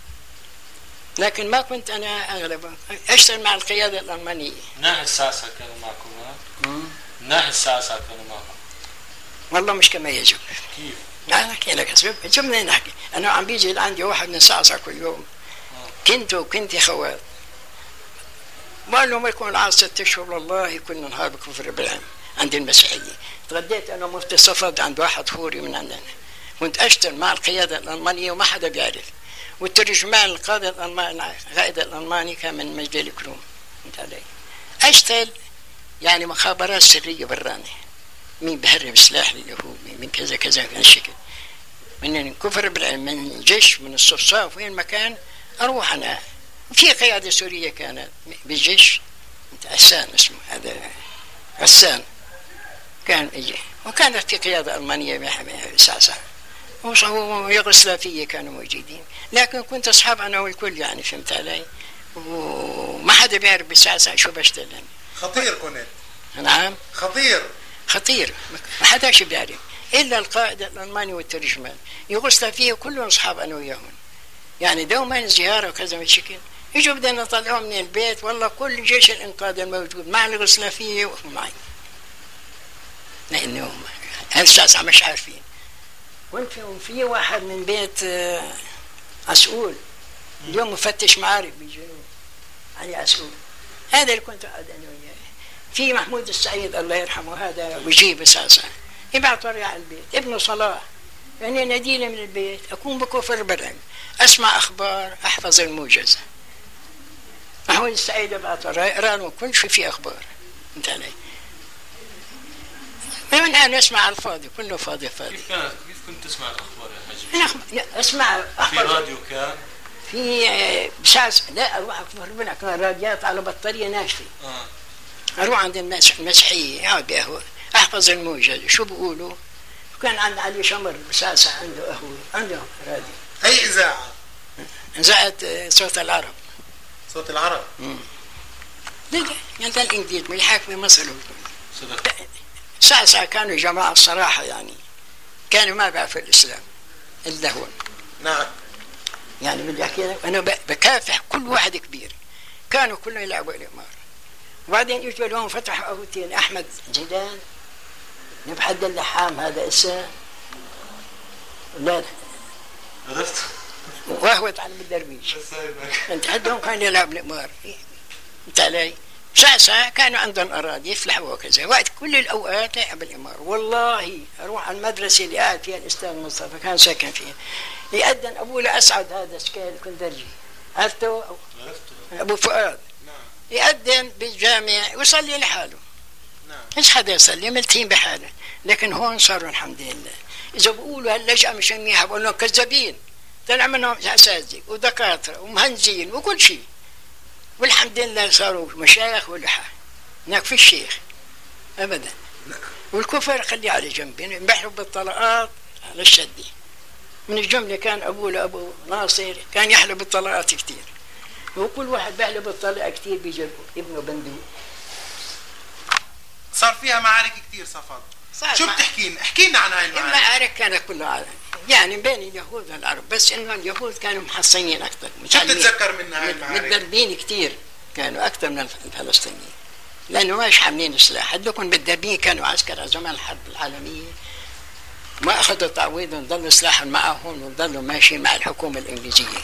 لكن ما كنت أنا أغلب أشتغل مع القيادة الألمانية. ناحية الساسة كانوا معكم ها؟ ناحية الساسة كانوا معكم. والله مش كما يجب. كيف؟ أنا أحكي لك أسباب شو بدنا نحكي. أنا عم بيجي لعندي واحد من ساسة كل يوم. كنت وكنت خوات. ما له ما يكون عاد ست أشهر والله كل نهار بكفر بالعلم عند المسيحية. تغديت أنا مفتي صفد عند واحد فوري من عندنا. كنت أشتغل مع القيادة الألمانية وما حدا بيعرف. والترجمان القائد الألماني القائد الألماني كان من مجد الكروم. فهمت علي؟ أشتغل يعني مخابرات سرية براني. مين بهرب سلاح لليهود من كذا كذا من الشكل من كفر بالعلم من جيش من الصفصاف وين مكان أروح أنا. في قيادة سورية كانت بالجيش غسان اسمه هذا غسان كان يجي، وكانت في قيادة ألمانية ساسة ويوغوسلافية كانوا موجودين، لكن كنت أصحاب أنا والكل يعني فهمت علي، وما حدا بيعرف بساسة شو بشتغل. خطير كنت. نعم خطير خطير ما حدا شو بيعرف إلا القائد الألماني والترجمان. يوغوسلافية كلهم أصحاب أنا وياهم يعني دوما زيارة وكذا من شكل. يجوا بدنا نطلعهم من البيت والله كل جيش الإنقاذ الموجود مع اليوغوسلافية ومعي، لأنهم هالساسة مش عارفين. كنت في واحد من بيت عسؤول اليوم مفتش معارف بالجنوب علي عسؤول، هذا اللي كنت قاعد أنا وياه. في محمود السعيد الله يرحمه هذا وجيب ساسة يبعث وري على البيت ابنه صلاح يعني نديله من البيت أكون بكفر بالعلم أسمع أخبار أحفظ الموجزة. محمود السعيد يبعث وري يقرأ كل شيء في أخبار أنت علي. من أنا أسمع على الفاضي كله فاضي فاضي. كيف كانت كيف كنت تسمع الأخبار يا حجي؟ أسمع في راديو كان؟ في بساس لا أروح أكفر بالعلم كان راديات على بطارية ناشفة. آه. أروح عند المسيحية أقعد بقهوة أحفظ الموجز شو بيقولوا. وكان عند علي شمر بساسة عنده قهوة عنده راديو. أي إذاعة؟ إذاعة صوت العرب. صوت العرب. امم دقيقة يعني ده الإنجليز من الحاكم مصر. صدق. ساسة كانوا جماعة الصراحة يعني كانوا ما بيعرفوا الإسلام إلا هو. نعم. يعني بدي أحكي لك أنا بكافح كل واحد كبير كانوا كلهم يلعبوا الإمارة. وبعدين يجوا لهم فتحوا قهوتين أحمد جيدان نبحد اللحام هذا اسمه لا عرفت؟ وقهوة على الدرويش انت عندهم كان يلعب الإمارة انت علي. ساسة كانوا عندهم أراضي يفلحوا وكذا وقت كل الأوقات لعب الإمارة. والله أروح على المدرسة اللي قاعد فيها الأستاذ مصطفى كان ساكن فيها يأذن أبوه لأسعد هذا سكيل كندرجي عرفته أبو فؤاد يأذن بالجامع ويصلي لحاله. نعم. مش حدا يصلي ملتين بحاله. لكن هون صاروا الحمد لله إذا بقولوا هاللجأة مش منيحة بقول لهم كذابين طلع منهم أساتذة ودكاترة ومهندسين وكل شيء والحمد لله صاروا مشايخ ولحى. هناك في الشيخ أبدا. نعم. والكفر خليه على جنب بيحرب بالطلقات على الشدة. من الجملة كان أبوه لأبو ناصر كان يحلب بالطلقات كتير وكل واحد بيحلب بالطلقة كتير بيجيبه ابنه بندوق. صار فيها معارك كتير صفد. شو بتحكينا؟ احكي لنا عن هاي المعارك. المعارك كانت كلها يعني بين اليهود والعرب بس انه اليهود كانوا محصنين اكثر. شو بتتذكر منها هاي المعارك؟ متدربين كثير كانوا اكثر من الفلسطينيين لانه ماش حاملين سلاح. هذول متدربين كانوا عسكر زمان الحرب العالميه ما اخذوا تعويض وظلوا سلاحهم معهم وظلوا ماشيين مع الحكومه الانجليزيه.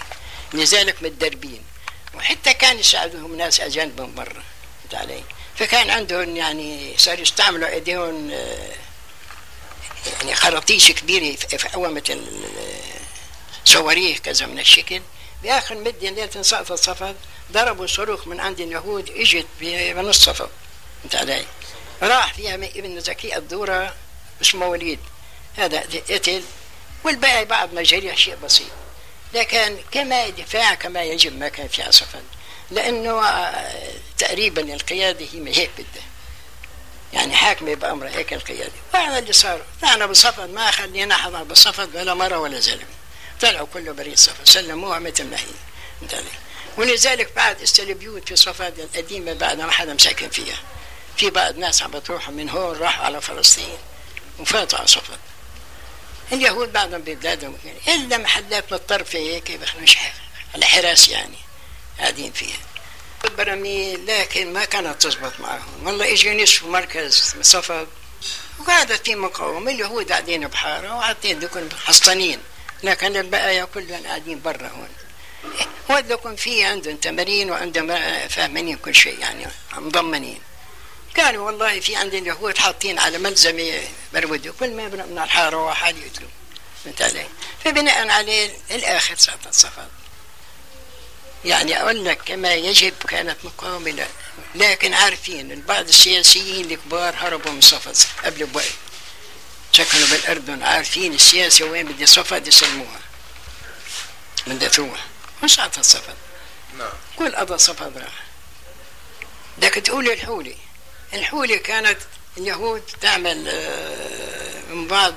لذلك متدربين، وحتى كان يساعدهم ناس أجانب من برا علي. فكان عندهم يعني صاروا يستعملوا ايديهم يعني خراطيش كبيرة في قوامة الصواريخ كذا من الشكل. بآخر مدة ليلة سقط الصفد ضربوا صاروخ من عند اليهود اجت بنص صفد انت علي، راح فيها ابن زكي الدورة اسمه وليد، هذا قتل، والباقي بعض ما جريح شيء بسيط. لكن كما دفاع كما يجب ما كان في صفد، لأنه تقريبا القيادة هي هيك بدها يعني حاكمة بأمر هيك القيادة. وهذا اللي صار. نحن بصفد ما خلينا حضر بصفد ولا مرة ولا زلمة، طلعوا كله بريد صفد سلموها مثل ما هي. ولذلك بعد استلبيوت في صفد القديمة بعد ما حدا مساكن فيها، في بعض ناس عم بتروحوا من هون راحوا على فلسطين وفاتوا على صفد. اليهود بعضهم ببلادهم إلا محلات متطرفة هيك بخنش على حراس يعني قاعدين فيها براميل، لكن ما كانت تزبط معهم. والله اجوا نصفوا مركز صفد وقعدت في مقاومة، اليهود قاعدين بحارة وعطين دكم حصتانين، لكن البقايا كلهم قاعدين برا هون. ودكم في عندهم تمارين وعندهم فاهمين كل شيء يعني مضمنين. كانوا والله في عند اليهود حاطين على ملزمة برودوا كل ما يبرق من الحارة وحال يقتلوا فهمت علي. فبناء عليه الآخر سقطت صفد. يعني أقول لك كما يجب كانت مقاومة، لكن عارفين بعض السياسيين الكبار هربوا من صفد قبل بوقت، سكنوا بالأردن عارفين السياسة وين بدي صفد يسلموها بدها تروح وسقطت صفد. نعم. كل قضى صفد راح. بدك تقول الحولة، الحولة كانت اليهود تعمل من بعض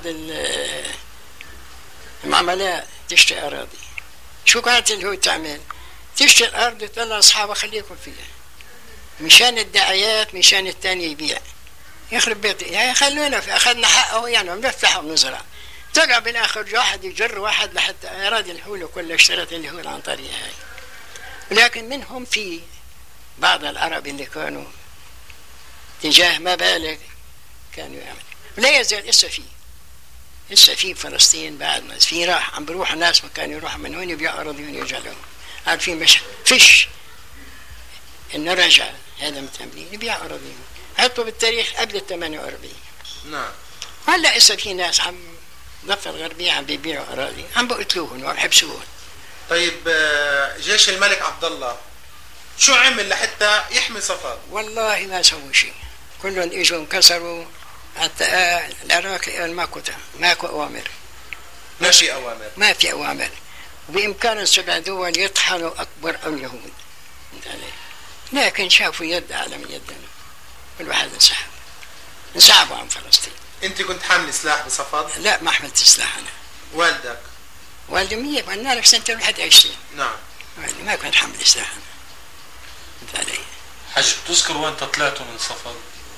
المعاملات تشتري أراضي. شو كانت اليهود تعمل؟ تشتري الأرض وتطلع أصحابها خليكم فيها مشان الدعايات مشان الثاني يبيع يخرب بيتي يعني خلونا في أخذنا حقه يعني بنفتحه ونزرع. طلع بالآخر واحد يجر واحد لحتى أراضي الحولة كلها اشترت اليهود عن طريق هاي. ولكن منهم في بعض العرب اللي كانوا تجاه مبالغ كانوا يعملوا، ولا يزال لسه في لسه في فلسطين بعد ما في راح عم بروح الناس ما كانوا يروحوا من هون يبيعوا أراضي هون يرجعوا لهم. عارفين مش فيش إنه رجع هذا متأملين يبيعوا أراضي حطوا بالتاريخ قبل الثمانية وأربعين. نعم. هلا لسه في ناس عم ضفة الغربية عم بيبيعوا أراضي عم بقتلوهم وعم بحبسوهم. طيب جيش الملك عبد الله شو عمل لحتى يحمي صفد؟ والله ما سووا شيء، كلهم اجوا انكسروا. حتى العراق ماكو ماكو اوامر، ما في اوامر ما في اوامر وبامكان السبع دول يطحنوا اكبر اليهود لكن شافوا يد اعلى من يدنا كل واحد انسحب انسحبوا عن فلسطين. انت كنت حامل سلاح بصفد؟ لا ما حملت سلاح انا. والدك؟ والدي مية قلنا له في سنة واحد وعشرين. نعم. والدي ما كنت حامل سلاح انا. علي. حج بتذكر وين طلعتوا من صفد؟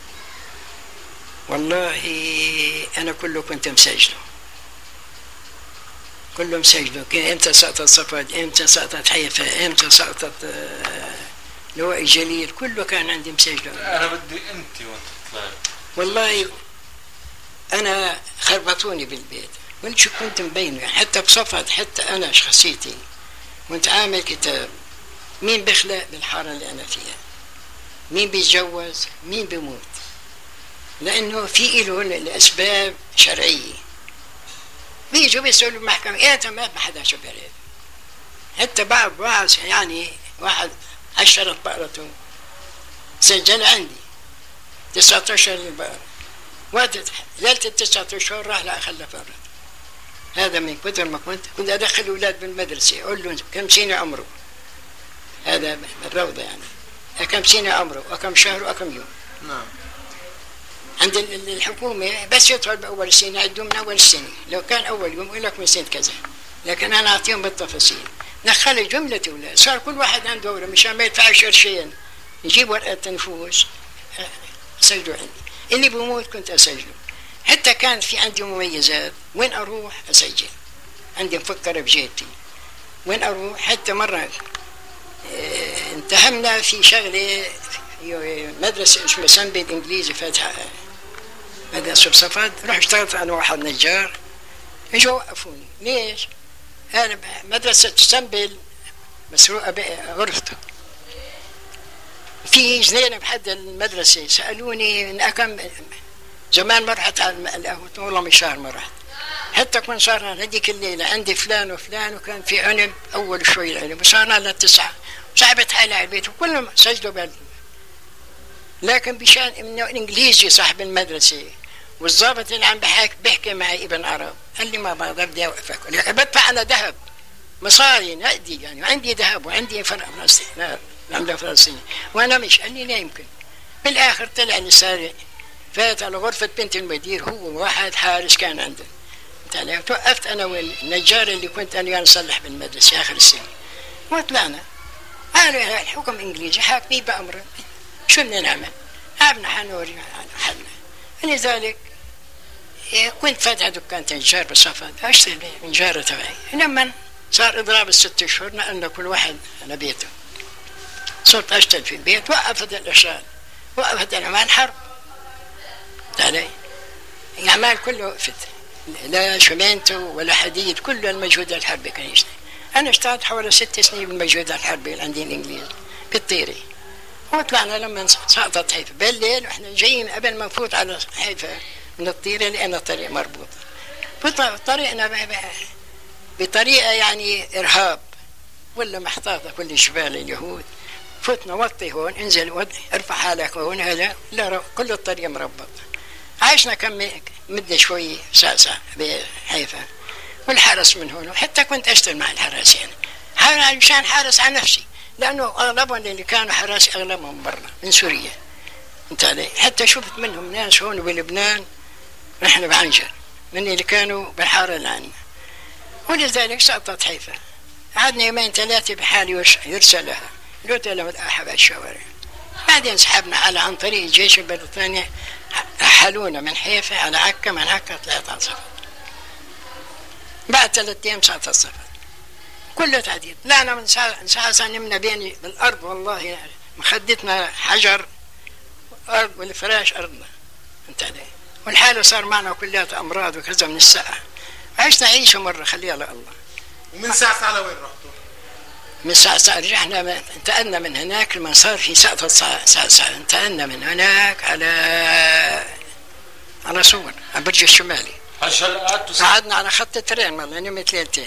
والله أنا كله كنت مسجله كله مسجله إمتى سقطت صفد، إمتى سقطت حيفا، إمتى سقطت لواء الجليل، كله كان عندي مسجله. أنا بدي أنت وين طلعت؟ والله أنا خربطوني بالبيت وانت شو كنت مبينه حتى بصفد. حتى أنا شخصيتي كنت عامل كتاب مين بيخلق بالحارة اللي أنا فيها، مين بيتجوز، مين بيموت، لأنه في له الأسباب شرعية. بيجوا بيسألوا المحكمة إيه تمام ما حدا شو بيريد. حتى بعض بعض يعني واحد عشرت بقرته سجل عندي تسعة أشهر للبقرة، وقت ليلة التسعة أشهر راح لأخلف بقرته. هذا من كثر ما كنت كنت أدخل أولاد بالمدرسة أقول لهم كم سنة عمره، هذا الروضة يعني كم سنة عمره وكم شهر وكم يوم. نعم. عند الحكومة بس يدخل بأول سنة يعدوا من أول السنة، لو كان أول يوم يقول لك من سنة كذا، لكن أنا أعطيهم بالتفاصيل. دخل جملة أولاد صار كل واحد عنده دورة مشان ما يدفعش قرشين يجيب ورقة تنفوذ أسجله عندي، اللي بموت كنت أسجله. حتى كان في عندي مميزات وين أروح أسجل، عندي مفكرة بجيبتي وين أروح. حتى مرة اه انتهمنا في شغلة مدرسة اسمها سنبيد إنجليزي فاتحة مدرسة بصفد، رح اشتغلت أنا واحد نجار، اجوا وقفوني ليش؟ أنا مدرسة سنبل مسروقة بغرفته. في جنينة بحد المدرسة سألوني إن أكم زمان ما رحت على القهوة، والله من شهر ما رحت، حتى كون صار هذيك الليلة عندي فلان وفلان وكان في عنب أول شوي العنب وصارنا للتسعة، صعبت حالي على البيت وكلهم سجلوا بال. لكن بشان إنه إنجليزي صاحب المدرسة والضابط اللي عم بحكي بيحكي معي ابن عرب، قال لي ما بقدر بدي أوقفك، بدفع أنا ذهب مصاري نقدي يعني، وعندي ذهب وعندي فرق فلسطين العملة الفلسطينية وأنا مش، قال لي لا يمكن. بالآخر طلع لي سارق، فات على غرفة بنت المدير هو واحد حارس كان عنده. توقفت أنا والنجار اللي كنت أنا نصلح بالمدرسة آخر السنة وطلعنا، قالوا الحكم إنجليزي حاكمي بأمره، شو بدنا نعمل؟ عبنا حنوري حلنا. لذلك كنت فاتح دكان نجار بصفد أشتغل من جارة تبعي. لما صار إضراب الست أشهر نقلنا كل واحد على بيته، صرت أشتغل في البيت، وقفت الإشغال، وقفت الأعمال حرب علي، الأعمال كله وقفت، لا شمينته ولا حديد، كل المجهود الحربي كان يشتغل. أنا اشتغلت حوالي ست سنين بالمجهود الحربي اللي عندي الإنجليزي بالطيري. وطلعنا لما سقطت حيفا بالليل واحنا جايين قبل ما نفوت على حيفا من الطيرة لأن الطريق مربوط. طريقنا بطريقة يعني إرهاب ولا محطاطة كل جبال اليهود. فتنا وطي هون، انزل وطي، ارفع حالك هون، هذا لا كل الطريق مربط. عايشنا كم مدة شوي ساسة بحيفا والحرس من هون، وحتى كنت أشتغل مع الحراس يعني حاول مشان حارس على نفسي، لأنه أغلبهم اللي كانوا حراس أغلبهم برا من سوريا. انت علي، حتى شفت منهم ناس هون بلبنان نحن بعنجر من اللي كانوا بالحارة اللي عنا. ولذلك سقطت حيفا، قعدنا يومين ثلاثة بحالي يرسل لها قلت لهم الأحب الشوارع. بعدين سحبنا على عن طريق الجيش البريطاني، أحلونا من حيفا على عكا، من عكا طلعت على صفد. بعد ثلاثة أيام سقطت صفد كله تعديد. لا أنا من ساعة ساعة نمنا بيني بالأرض والله، مخدتنا حجر أرض والفراش أرضنا انت علي. والحالة صار معنا كلها أمراض وكذا من الساعة. عشنا عيشة مرة خليها لله. ومن ساعة على وين رحتوا؟ من ساعة ساعة رجعنا، انتقلنا من هناك لما صار في سقطة ساعة ساعة ساعة انتقلنا من هناك على على صور على برج الشمالي. قعدنا على خط الترين والله نمت ليلتين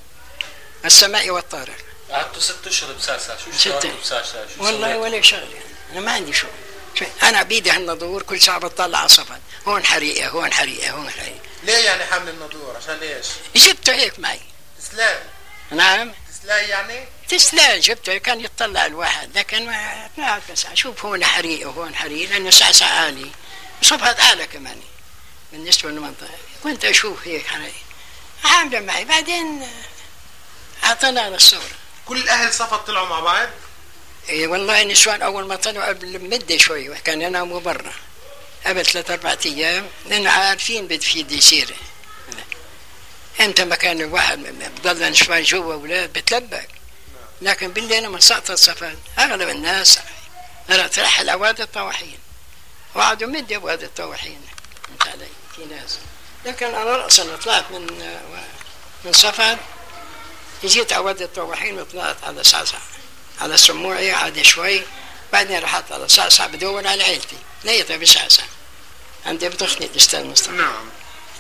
السماء والطارق. قعدتوا ست اشهر بساسة، شو اشتغلتوا بساسة؟ والله ولا شغل يعني. انا ما عندي شغل، انا بيدي هالنضور كل ساعة بطلع على صفد، هون حريقة هون حريقة هون حريقة. ليه يعني حمل النضور؟ عشان ايش؟ جبته هيك معي. تسلاي؟ نعم تسلاي يعني؟ تسلاي جبته كان يطلع الواحد، لكن ما ما بس اشوف هون حريقة وهون حريقة لانه سعسع عالي وصفد اعلى كمان بالنسبة للمنطقة. كنت اشوف هيك حريقة عاملة معي. بعدين اعطانا على الصورة. كل اهل صفد طلعوا مع بعض؟ اي والله النسوان اول ما طلعوا قبل مدة شوي كان يناموا برا قبل ثلاث اربع ايام، لانه عارفين بده في يصير. انت ما كان الواحد بضل نسوان جوا اولاد بتلبك، لكن بالليل لما سقطت الصفد اغلب الناس ترحل اوادي الطواحين وقعدوا مدة اوادي الطواحين انت علي في ناس. لكن انا راسا طلعت من من صفد جيت اوادي الطواحين وطلعت على صعصع على السموعي عاد شوي. بعدين رحت على صعصع بدور على عيلتي لقيتها بصعصع عندي بتخني الاستاذ مصطفى. نعم.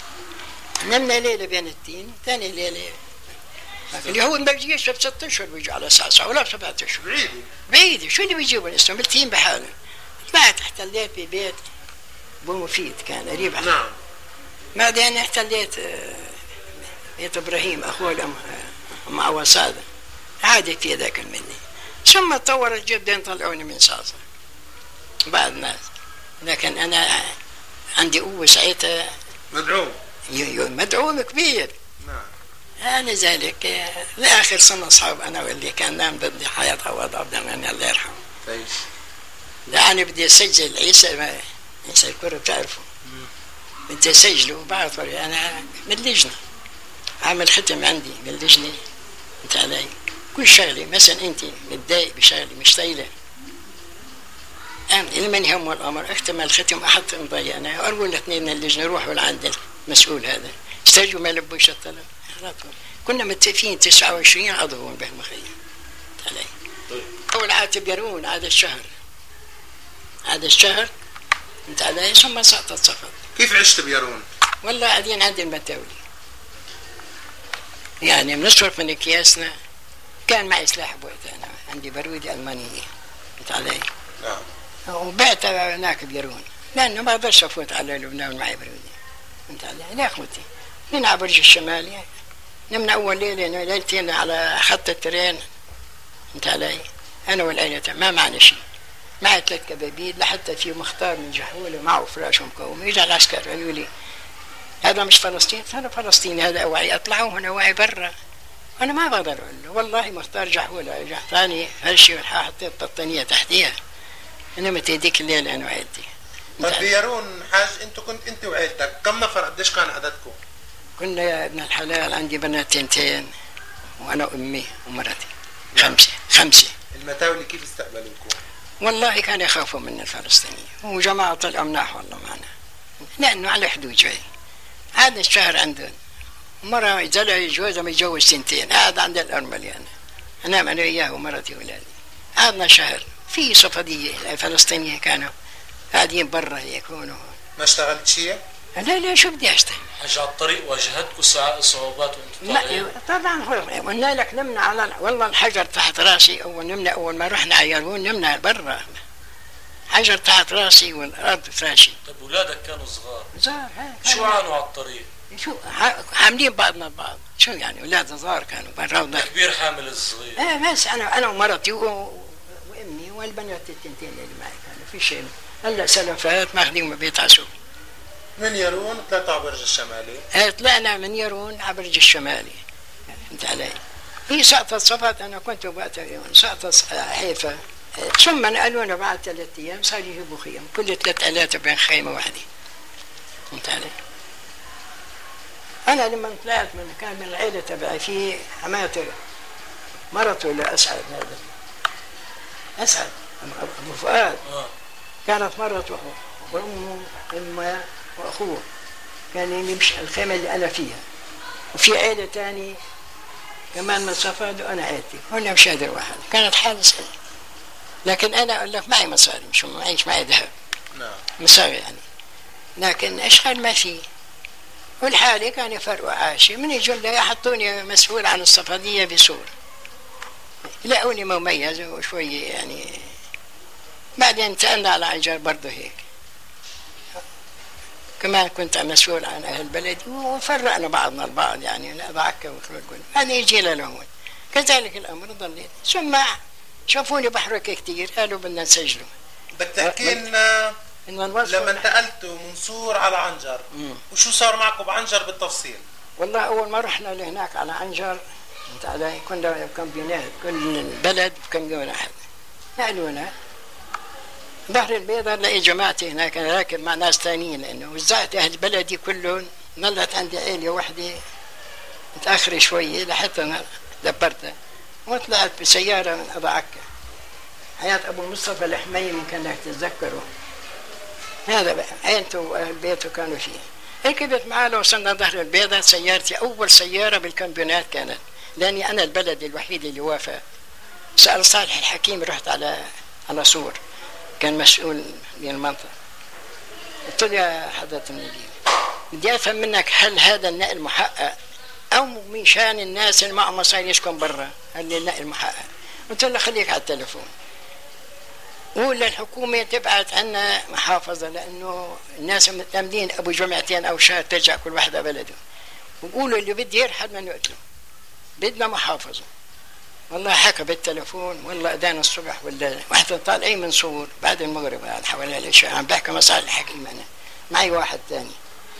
نمنا ليله بين التين، ثاني ليله اللي هو ما بيجيش بست اشهر بيجوا على صعصع ولا بسبعة اشهر. بعيد بعيد شو اللي بيجيبوا الاسم بالتين بحاله. طلعت احتليت ببيت ابو مفيد كان قريب عنه. نعم. بعدين احتليت بيت ابراهيم اخوه الام مع وساده عادي في ذاك مني. ثم تطورت جدا طلعوني من صاصة بعد ناس، لكن أنا عندي قوة ساعتها مدعوم مدعوم كبير. نعم. لذلك لآخر سنة أصحاب أنا واللي كان نام ضدي حياة عوض عبد المنعم الله يرحمه. طيب. لأني بدي أسجل عيسى ما عيسى الكرة بتعرفه. بدي أسجله وبعثه أنا من اللجنة عامل ختم عندي من اللجنة أنت علي. كل شغلة مثلا أنت متضايق بشغلة مش طايلة أنا من يهمه الأمر اختم الختم أحط امضاي أنا أرجو الاثنين من اللجنة روحوا لعند المسؤول هذا استرجوا ما لبوش الطلب. كنا متفقين تسعة وعشرين عضو بهالمخيم علي. أول عاتب يرون هذا الشهر هذا الشهر انت علي، ثم سقطت صفد. كيف عشت بيرون؟ والله قاعدين عند المتاولي، يعني بنصرف من اكياسنا. كان معي سلاح بوقتها، انا عندي بارودة المانية انت علي. نعم. وبعتها هناك بيرون لانه ما بقدرش افوت على لبنان معي بارودة انت علي. لا اخوتي من على برج الشمالي، نمنا اول ليله ليلتين على خط الترين انت علي، انا والعيله ما معنا شيء. معي ثلاث كبابيد، لحتى في مختار من جحوله معه فراش ومكوم. يجي العسكر قالوا لي هذا مش فلسطين، هذا فلسطيني، هذا اوعي اطلعوا هنا اوعي برا. انا ما بقدر اقول له والله مختار جحوله اجى ثاني هالشيء، حطيت بطانيه تحتيها. نمت هذيك الليله انا وعيلتي. طيب بيرون حاج، انتوا كنت انت وعيلتك كم نفر؟ قديش كان عددكم؟ كنا يا ابن الحلال عندي بنات تنتين وانا وامي ومرتي. خمسه خمسه. المتاولي كيف استقبلوكم؟ والله كانوا يخافوا من الفلسطينيين، وجماعة طلعوا مناح والله معنا، لأنه على حدود جاي. هذا الشهر عندهم مرة زلع جوزها متجوز سنتين، قاعد عند الأرمل يعني. أنام أنا وياه ومرتي وولادي. قعدنا شهر في صفدية فلسطينية كانوا قاعدين برا يكونوا. ما اشتغلت شيء؟ لا لا شو بدي أشتغل؟ حاجة على الطريق واجهتكم صعوبات وانتم طالعين؟ لا طبعا قلنا لك نمنا على والله الحجر تحت راسي. أول نمنا أول ما رحنا على يرون نمنا برا، حجر تحت راسي والأرض فراشي. طيب أولادك كانوا صغار؟ صغار. شو عانوا على الطريق؟ شو حاملين بعضنا البعض. شو يعني أولاد صغار كانوا برا. الكبير حامل الصغير. ايه بس أنا أنا ومرتي و... وأمي والبنات التنتين اللي معي كانوا في شيء. هلا سلفات ماخذين بيت عسول. من يرون طلعتوا على برج الشمالي؟ ايه طلعنا من يرون على برج الشمالي فهمت علي. هي سقطت صفت، انا كنت وقتها يوم سقطت حيفا. ثم نقلونا بعد ثلاث ايام صار يجيبوا خيم، كل ثلاث آلاف بين خيمه واحده فهمت علي. انا لما طلعت من كان من العيله تبعي في حماتي مرته لاسعد، هذا اسعد ابو فؤاد كانت مرته وامه امه واخوه كان يمشي الخيمه اللي انا فيها، وفي عيله ثانيه كمان من صفاد وانا عيلتي كنا مشادر واحد. كانت حاله سهله، لكن انا اقول لك معي مصاري، مش معيش معي ذهب. نعم مصاري يعني، لكن اشغال ما في. والحالة كان يفرقوا عاشي من يجوا يحطوني مسؤول عن الصفدية بسور، لقوني مميز وشوية يعني. بعدين انتقلنا على عنجر برضه هيك، كمان كنت مسؤول عن أهل بلدي وفرقنا بعضنا البعض يعني نضعك وكل. بعدين يجينا لهون كذلك الأمر ضليت. ثم شافوني بحرك كتير قالوا بدنا نسجله. بدك تحكي لنا لما انتقلتوا من صور على عنجر مم. وشو صار معكم بعنجر بالتفصيل؟ والله أول ما رحنا لهناك على عنجر انت علي كنا كامبيونات، كل بلد كامبيون واحد. نقلونا ظهر البيضاء لقي جماعتي هناك، انا راكب مع ناس ثانيين لانه وزعت اهل بلدي كلهم. ظلت عندي عيله وحده متاخره شويه لحتى دبرتها وطلعت بسياره من ابو عكا، حياه ابو مصطفى الحميمي ممكن انك تتذكره. هذا بقى عيلته واهل بيته كانوا فيه. ركبت معاه لو وصلنا ظهر البيضاء سيارتي اول سياره بالكامبيونات كانت، لاني انا البلد الوحيد اللي وافق. سال صالح الحكيم، رحت على على صور كان مسؤول من المنطقة. قلت له يا حضرة المدير بدي افهم منك هل هذا النقل محقق او من شان الناس اللي معهم مصاري يسكن برا؟ قال لي النقل محقق. قلت له خليك على التليفون ولا الحكومة تبعت عنا محافظة، لانه الناس متأملين ابو جمعتين او شهر ترجع كل واحد على بلده، وقولوا اللي بدي يرحل من يقتله بدنا محافظة. والله حكى بالتليفون والله اذان الصبح ولا واحنا طالعين من صور بعد المغرب بعد حوالي العشاء عم بحكي مع صالح الحكيم انا معي واحد ثاني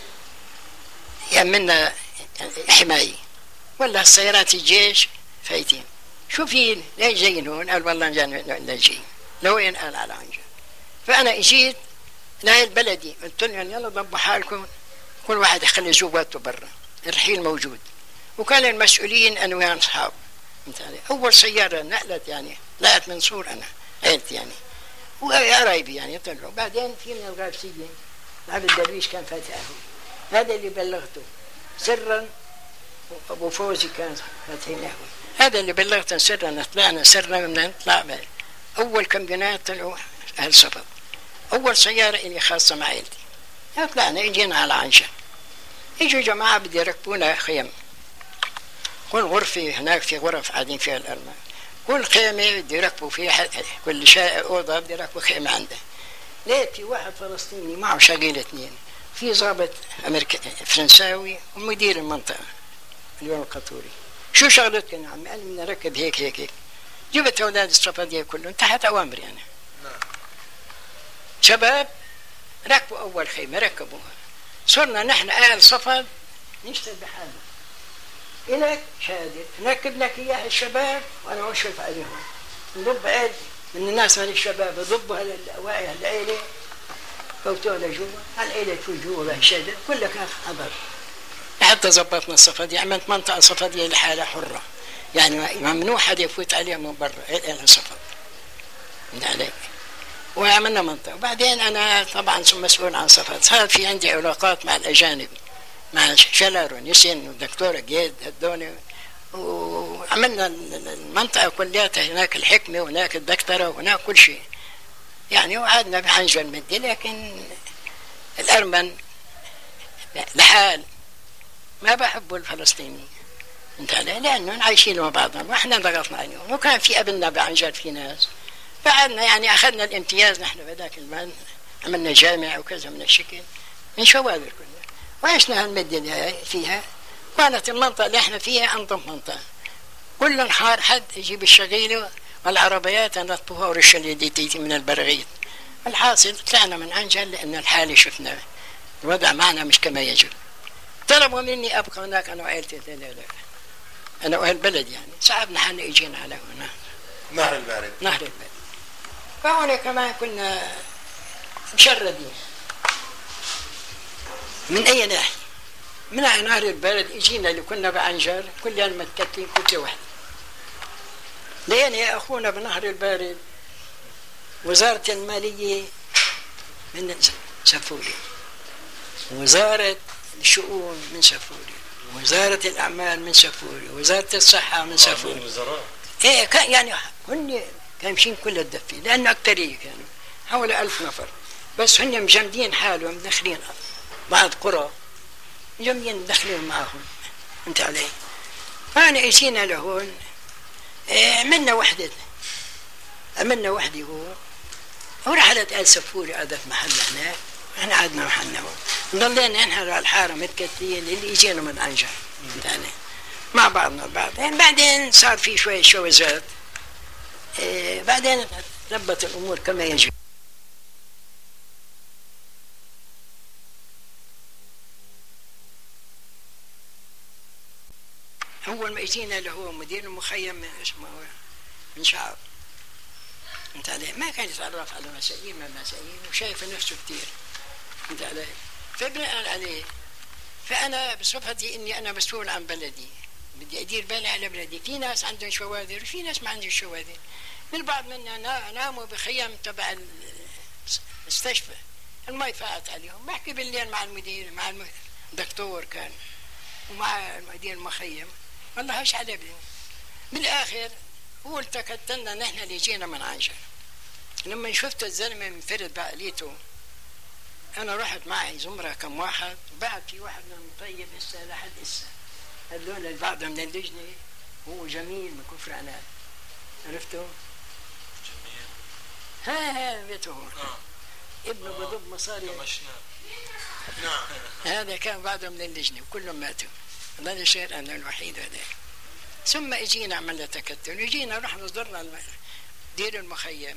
يأمنا حماية. والله السيارات الجيش فايتين، شو في ليش جايين هون؟ قال والله جايين لا جايين. لوين؟ قال على عنجر. فانا اجيت لهي البلدي قلت لهم يلا ضبوا حالكم كل واحد يخلي زوجاته برا، الرحيل موجود. وكان المسؤولين انا ويا اصحاب. أول سيارة نقلت يعني طلعت من صور أنا عيلتي يعني وقرايبي يعني طلعوا. بعدين في من الغابسية عبد الدرويش كان فاتحه، هذا اللي بلغته سرا وابو فوزي كان فاتحين. هذا اللي بلغت سرنا، طلعنا سرنا من نطلع. اول كامبيونات طلعوا اهل صفد، اول سياره الي خاصه مع عائلتي. طلعنا اجينا على عنشا، اجوا جماعه بدي يركبونا خيم. كل غرفه هناك في غرف قاعدين فيها الارمن، كل خيمه بده يركبوا فيها، كل شيء اوضه بده يركبوا خيمه عنده. لقيت في واحد فلسطيني معه شقيل اثنين، في ضابط امريكا فرنساوي ومدير المنطقه اليوم القطوري. شو شغلتك يا عمي؟ قال لي بدنا نركب هيك هيك هيك. جبت اولاد الصفديه كلهم تحت اوامري انا. شباب ركبوا اول خيمه ركبوها، صرنا نحن اهل صفد نشتغل بحالنا. إلك شهادة نركب لك إياها الشباب وأنا أشرف عليهم. نضب عيد من الناس من الشباب يضبوا هالواعي العيلة فوتوها لجوا، هالعيلة تفوت جوا بهالشجر كلها كان حضر. حتى ظبطنا الصفدية، عملت منطقة صفدية لحالها حرة، يعني ممنوع حد يفوت عليها من برا إلها صفد. من عليك. وعملنا منطقة، وبعدين أنا طبعا مسؤول عن صفد، صار في عندي علاقات مع الأجانب. مع شلارون يسين والدكتورة جيد هدوني، وعملنا المنطقة كلها هناك الحكمة وهناك الدكتورة وهناك كل شيء يعني. وقعدنا بحنجر مدي، لكن الأرمن لحال ما بحبوا الفلسطينيين انت علي، لأنهم عايشين مع بعضهم وإحنا ضغطنا عليهم. وكان في قبلنا بعنجر في ناس، فقعدنا يعني أخذنا الامتياز نحن بذاك الزمان، عملنا جامع وكذا من الشكل من شوادر كلها، وعشنا هالمدة فيها. كانت المنطقة اللي احنا فيها أنظم منطقة، كل نهار حد يجيب الشغيلة والعربيات نطبوها ورش اليديتي من البرغيث. الحاصل طلعنا من عنجل لأن الحالة شفنا الوضع معنا مش كما يجب. طلبوا مني أبقى هناك أنا وعائلتي. لا لا لا أنا وأهل البلد يعني، صعبنا حنا إجينا على هنا نهر البارد. نهر البارد. فهنا كمان كنا مشردين من أي ناحية. من نهر البارد اجينا اللي كنا بعنجر كلنا متكتلين كتله واحده. لين يا اخونا بنهر البارد وزاره الماليه من سفوري، وزاره الشؤون من سفوري، وزاره الاعمال من سفوري، وزاره الصحه من سفوري. ايه كان يعني هن كامشين كل الدفه، لانه اكثريه كانوا حوالي ألف نفر، بس هن مجمدين حالهم داخلين بعض قرى جميعا دخلوا معهم انت علي. فانا اجينا لهون عملنا وحده عملنا وحده هو ورحلت آل سفوري قعدت محل هناك، احنا قعدنا محلنا هون، ضلينا نحن على الحاره متكتلين اللي اجينا من عنجر انت علي مع بعضنا البعض. يعني بعدين صار في شويه شوزات، اه بعدين ثبت الامور كما يجب. أول ما اجينا اللي هو مدير المخيم من اسمه من شعب انت عليه، ما كان يتعرف على مسائل ما مسائل وشايف نفسه كثير انت عليه. فبناء عليه فأنا بصفتي إني أنا مسؤول عن بلدي بدي أدير بالي على بلدي. في ناس عندهم شواذر وفي ناس ما عندهم شواذر. البعض منا ناموا بخيم تبع المستشفى، المي فاقت عليهم. بحكي بالليل مع المدير مع الدكتور كان ومع مدير المخيم، والله ايش على بي. بالاخر هو التقت لنا نحن اللي جينا من عنجر. لما شفت الزلمه منفرد بعقليته انا رحت معي زمره كم واحد، بعد في واحد من طيب اسا لحد اسا هذول البعض من اللجنه هو جميل من كفر عناد، عرفتوا؟ جميل ها ها بيته هون آه. ابنه آه. بضب مصاري نعم. هذا كان بعضهم من اللجنه وكلهم ماتوا، ظل الشيء انا الوحيد هذا. ثم اجينا عملنا تكتل، اجينا رحنا زرنا دير المخيم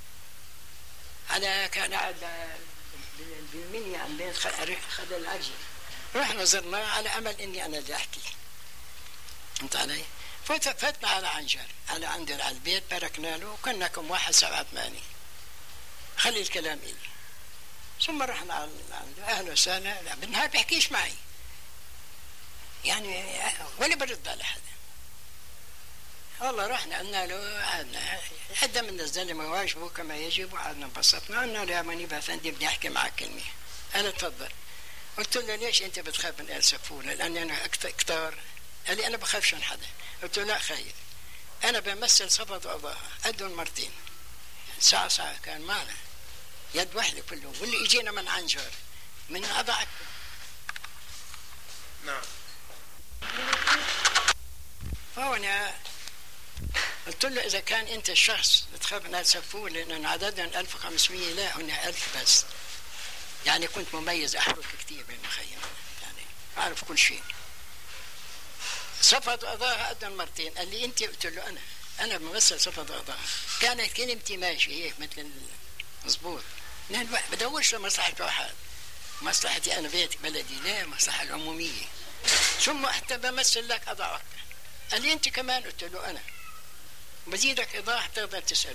على كان قاعد بالمنيا عن بين خد العجل، رحنا زرنا على امل اني انا اللي احكي انت علي. فتنا على عنجر على عندنا على البيت باركنا له وكنا كم واحد سبعة ثمانية خلي الكلام إلي. ثم رحنا على اهلا وسهلا، لا بالنهار بيحكيش معي يعني ولا برد على حدا. والله رحنا قلنا له قعدنا حدا من الزلمه واجبه كما يجب وقعدنا انبسطنا. قلنا له يا منيب افندي بدي احكي معك كلمه. قال تفضل. قلت له ليش انت بتخاف من آل سفوري؟ لاني انا كتار قال لي أنا بخافش من حدا. قلت له لا خايف، أنا بمثل صفد وأضاها قدهم مرتين، ساعة ساعة كان معنا يد واحدة كلهم، واللي إجينا من عنجر من أضعك. نعم. فهنا قلت له إذا كان أنت الشخص بتخاف أن تسفوه لأن عددنا ألف وخمسمية، لا هنا ألف بس، يعني كنت مميز أحرك كثير بالمخيم، يعني أعرف كل شيء. صفد أضاها قدم مرتين. قال لي أنت؟ قلت له أنا أنا بمثل صفد أضاها. كانت كلمتي ماشي هيك مثل مضبوط، بدورش لمصلحة واحد، مصلحتي أنا بيتي بلدي، لا مصلحة العمومية. ثم حتى بمثل لك أضعك. قال لي أنت كمان؟ قلت له أنا بزيدك إيضاح تقدر تسأله.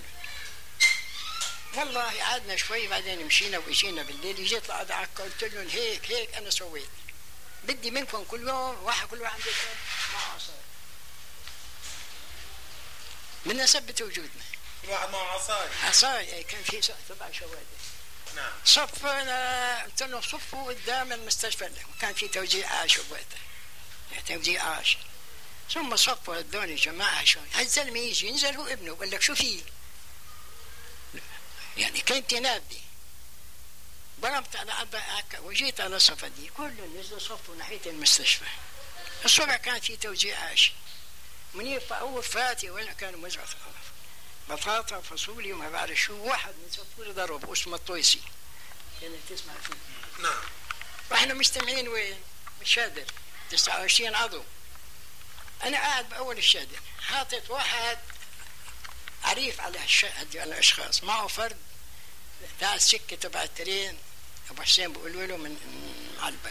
والله قعدنا شوي بعدين مشينا وإجينا بالليل، جيت لأضعك قلت لهم هيك هيك أنا سويت، بدي منكم كل يوم واحد كل واحد يكتب مع عصاية من نثبت وجودنا. كل واحد معه عصاية. عصاية كان في سبع شوادر. نعم. صفنا قلت لهم صفوا قدام المستشفى، وكان في توزيع عاش وقتها، توزيع عاش. ثم صفوا هذول الجماعة شوي، هالزلمة يجي ينزل هو ابنه بقول لك شو فيه؟ يعني كنت نادي ضربت على عكا وجيت على صفدي، كلهم نزلوا صفوا ناحية المستشفى. الصبح كان في توزيع عاش، من يرفعوا فاتي ولا كانوا مزرعة بطاطا وفاصوليا وما بعرف شو. واحد من صفور ضرب اسمه الطويسي، كانت تسمع فيه. نعم. واحنا مجتمعين وين؟ بالشادر تسعة وعشرين عضو. أنا قاعد بأول الشادر حاطط واحد عريف على هالشهد على الأشخاص، معه فرد تاع السكة تبع الترين، أبو حسين بيقولوا له من معلبك.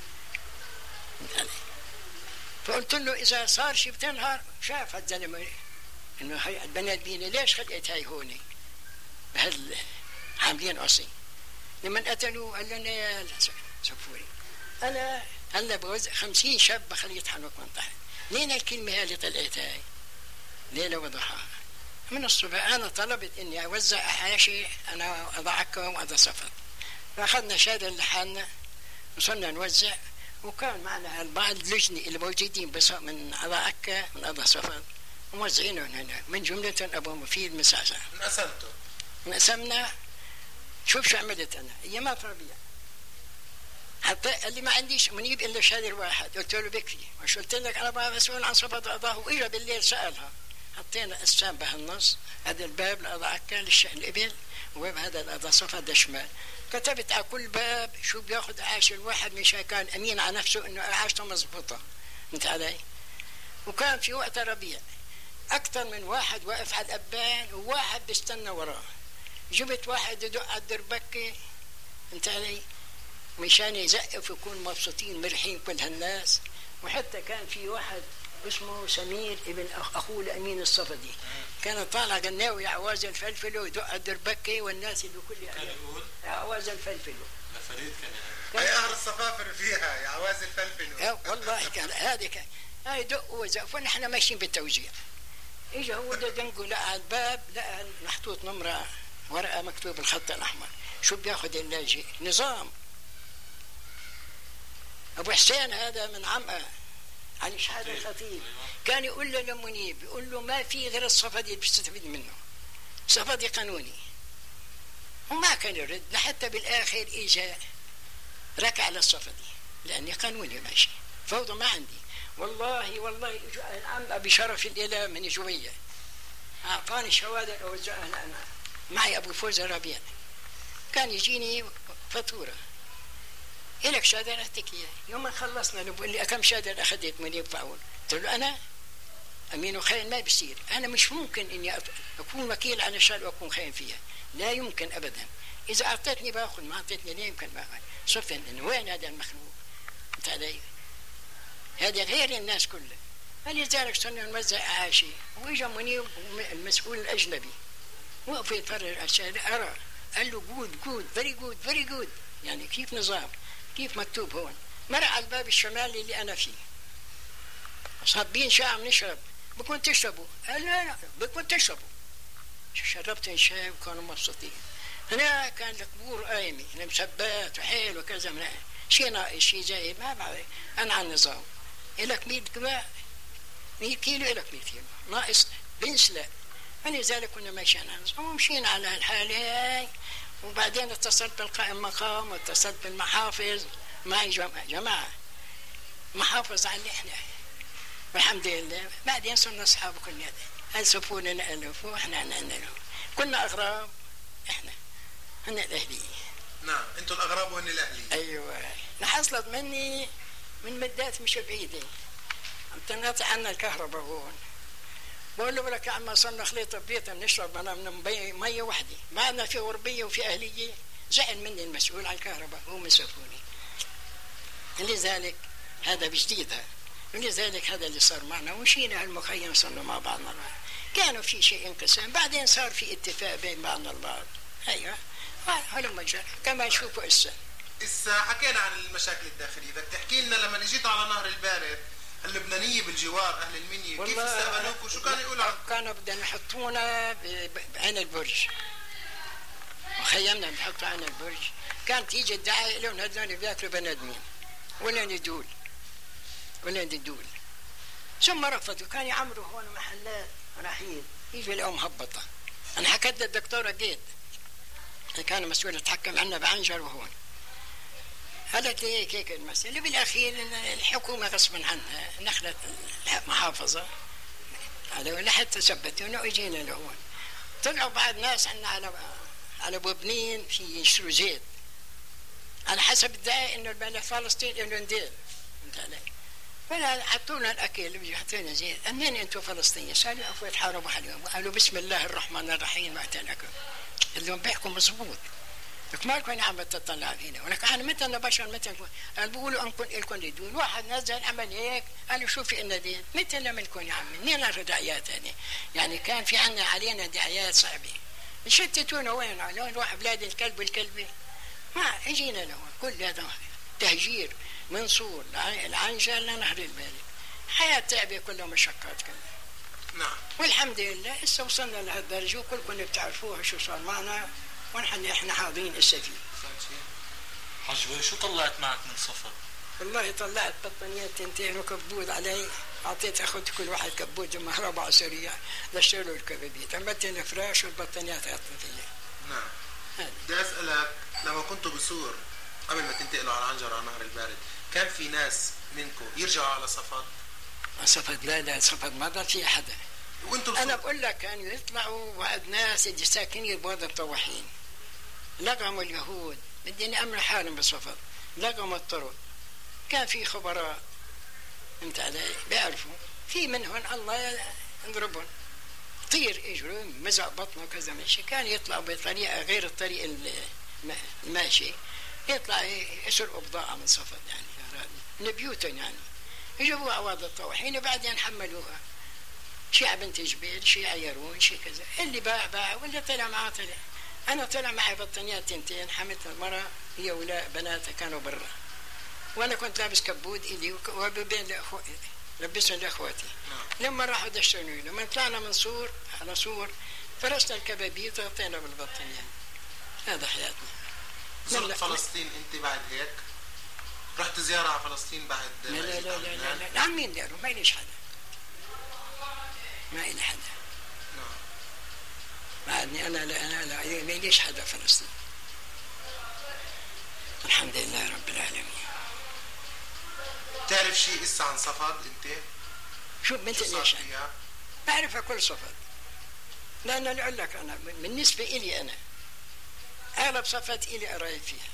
فقلت له إذا صار شيء بتنهار، شاف هالزلمة إنه هي البنات بينا ليش خلقت هاي هوني بهال عاملين قصي. لمن قتلوا قال لنا يا سفوري أنا هلا بوزع خمسين شاب بخليه يطحنوك من تحت. لين الكلمة هاي اللي طلعت هاي ليلة وضحاها من الصبح. أنا طلبت إني أوزع أحاشي أنا أضعكم وأضع صفد، فأخذنا شهادة لحالنا وصلنا نوزع، وكان معنا البعض اللجنة اللي موجودين بس من أضعك من أضع صفد وموزعينهم هنا، من جملة أبو مفيد مساسة. انقسمتوا؟ انقسمنا. شوف شو عملت أنا أيامات ربيع، حتى اللي ما عنديش منيب إلا شادر واحد قلت له بكفي، مش قلت لك أنا بقى مسؤول عن صفد أضاه. وإجا بالليل سألها، حطينا قسام بهالنص، هذا الباب لأضعك للإبل، وباب هذا الأضع صفد شمال. كتبت على كل باب شو بياخذ عاش الواحد مشان كان أمين على نفسه إنه عاشته مضبوطة. انت علي؟ وكان في وقت ربيع أكثر من واحد واقف على الأبان وواحد بيستنى وراه. جبت واحد يدق على الدربكة انت علي مشان يزقف ويكون مبسوطين مرحين كل هالناس. وحتى كان في واحد اسمه سمير ابن أخوه الأمين الصفدي، كان طالع قناوي يا عواز الفلفل ويدق على الدربكة والناس اللي كل كان يقول يا عواز الفلفل. لفريد كان هي أهل الصفافر فيها يا عواز الفلفل. والله كان هذا كان هاي دق وزقف ونحن ماشيين بالتوزيع. اجى هو ده دنقه لقى على الباب لقى محطوط نمرة ورقة مكتوب الخط الأحمر، شو بياخذ اللاجئ؟ نظام. أبو حسين هذا من عمقة علي شحادة الخطيب كان يقول له لمنيب، يقول له ما في غير الصفدي اللي بيستفيد منه، صفدي قانوني. وما كان يرد لحتى بالآخر إجا ركع للصفدي لأني قانوني ماشي، فوضى ما عندي. والله والله العم بشرف الإله من جوية أعطاني شهادة أوزعها أنا معي أبو فوز ربيع، كان يجيني فاتورة إلك شهادة أعطيك إياه. يوم ما خلصنا بقول لي كم شهادة أخذت من يدفعون؟ قلت له أنا أمين خاين ما بيصير، أنا مش ممكن إني أكون وكيل على شغلة وأكون خاين فيها، لا يمكن أبدا. إذا أعطيتني باخذ، ما أعطيتني لا يمكن باخذ. صفن إنه وين هذا المخلوق؟ أنت علي؟ هذا غير الناس كلها. فلذلك صرنا نوزع أعاشي، وإجا منيب المسؤول الأجنبي وقف يتفرج على الشارع، أرى قال له جود جود فيري جود فيري جود، يعني كيف نظام كيف مكتوب هون. مر على الباب الشمالي اللي أنا فيه، صابين شاي عم نشرب، بكون تشربوا؟ قال لا لا بكون تشربوا. شربت شاي وكانوا مبسوطين. هنا كان القبور قايمة مسبات وحيل وكذا، من شيء ناقص شيء زايد ما بعرف. أنا على النظام إلك ميت كباء مية كيلو إلك مية كيلو ناقص بنسلق. فلذلك كنا ماشيين ومشينا على هالحالة هاي. وبعدين اتصلت بالقائم مقام واتصلت بالمحافظ معي جماعة محافظ على اللي احنا والحمد لله. بعدين صرنا أصحاب كلنا ألسفونا نألف وإحنا نألف. كنا أغراب إحنا هن الأهلية. نعم أنتوا الأغراب وهن الأهلية. أيوة. حصلت مني من مدات مش بعيدة امتنعت عنا الكهرباء هون. بقول له لك يا عم صرنا خليط ببيتنا بنشرب من مية وحدة بعدنا في غربية وفي أهلية. زعل مني المسؤول عن الكهرباء هو مسافوني. لذلك هذا بجديدها. ولذلك هذا اللي صار معنا ومشينا المخيم صرنا مع بعضنا. كانوا في شيء انقسام بعدين صار في اتفاق بين بعضنا البعض. ايوه هذا المجال كما تشوفوا هسه. هسه حكينا عن المشاكل الداخليه، بدك تحكي لنا لما اجيتوا على نهر البارد اللبنانيه بالجوار اهل المنيه كيف استقبلوك وشو كانوا يقولوا؟ كانوا بدهم يحطونا بعين البرج وخيمنا بنحطوا عين البرج. كانت تيجي الدعايه لهم هذول بياكلوا بني ادمين ولا يدول ولا يدول. ثم رفضوا كانوا يعمروا هون محلات رحيل يجي لهم هبطه. انا حكيت للدكتوره جيد كان مسؤول يتحكم عنا بعنجر وهون. قالت لي هيك هيك المسألة. بالأخير الحكومة غصبا عنها نخلت المحافظة هذا لحتى ثبتونا وإجينا لهون. طلعوا بعض ناس عنا على على بوبنين في يشتروا زيت على حسب الدعاية إنه البلد فلسطين إنه ندير فهمت علي؟ فلا حطونا الأكل بيجي حطونا زيت. أمين أنتوا فلسطينيين؟ سألوا أخوة تحاربوا عليهم قالوا بسم الله الرحمن الرحيم وقتلكم. قال لهم بيحكوا مزبوط ما لكم عم تطلع فينا ولك احنا متى انا بشر متى نكون. قال بيقولوا انكم لكم دين. واحد نزل عمل هيك قالوا شوفي ان دين متى لما لكم يا عمي منين دعايات يعني يعني كان في عنا علينا دعايات صعبه شتتونا وين على نروح بلاد الكلب والكلبه ما اجينا له كل هذا تهجير من صور العنجه لنهر البارد. حياه تعبه كلها مشقات كلها. نعم والحمد لله هسه وصلنا لهالدرجه وكلكم بتعرفوها شو صار معنا ونحن احنا حاضرين هسه فيه. حجوي شو طلعت معك من صفد؟ والله طلعت بطانيات تنتين وكبود علي. اعطيت اخذت كل واحد كبود ومهربة سريع لاشتروا الكبابيت. عملت الفراش والبطانيات اعطيتها. نعم. بدي اسالك لما كنتوا بسور قبل ما تنتقلوا على عنجر على نهر البارد كان في ناس منكم يرجعوا على صفد؟ صفد لا لا صفد ما ضل في حدا. وانتوا انا بقول لك كانوا يطلعوا بعض ناس اللي ساكنين بواد الطواحين لقموا اليهود بدين امر حالهم بصفد لقموا الطرق. كان في خبراء انت علي بيعرفوا في منهم الله يضربهم طير اجروا مزق بطنه وكذا ماشي. كان يطلعوا بطريقه غير الطريق الماشي يطلع يسرقوا بضاعه من صفد يعني من بيوتهم يعني يجيبوها عواد الطواحين وبعدين حملوها شيء بنت جبيل شيء عيرون شيء كذا. اللي باع باع واللي طلع معاه طلع. انا طلع معي بطانيات تنتين حملت المرأة هي ولا بناتها كانوا برا وانا كنت لابس كبود الي وبين لاخوتي لبسهم لاخواتي. لما راحوا دشوني لما طلعنا من صور على صور فرشنا الكبابيت وغطينا بالبطانيات. هذا حياتنا. زرت فلسطين انت بعد هيك؟ رحت زيارة على فلسطين بعد؟ لا لا لا لا لا, لا. عمين داروا ما إليش حدا ما إلي حدا. نعم. بعدني أنا لا أنا لا ما إليش حدا فلسطين الحمد لله رب العالمين. تعرف شيء لسه عن صفد أنت؟ شو مثل إيش أنا؟ بعرفها كل صفد لأن اللي أقول لك أنا بالنسبة إلي أنا أغلب صفد إلي قرايب فيها.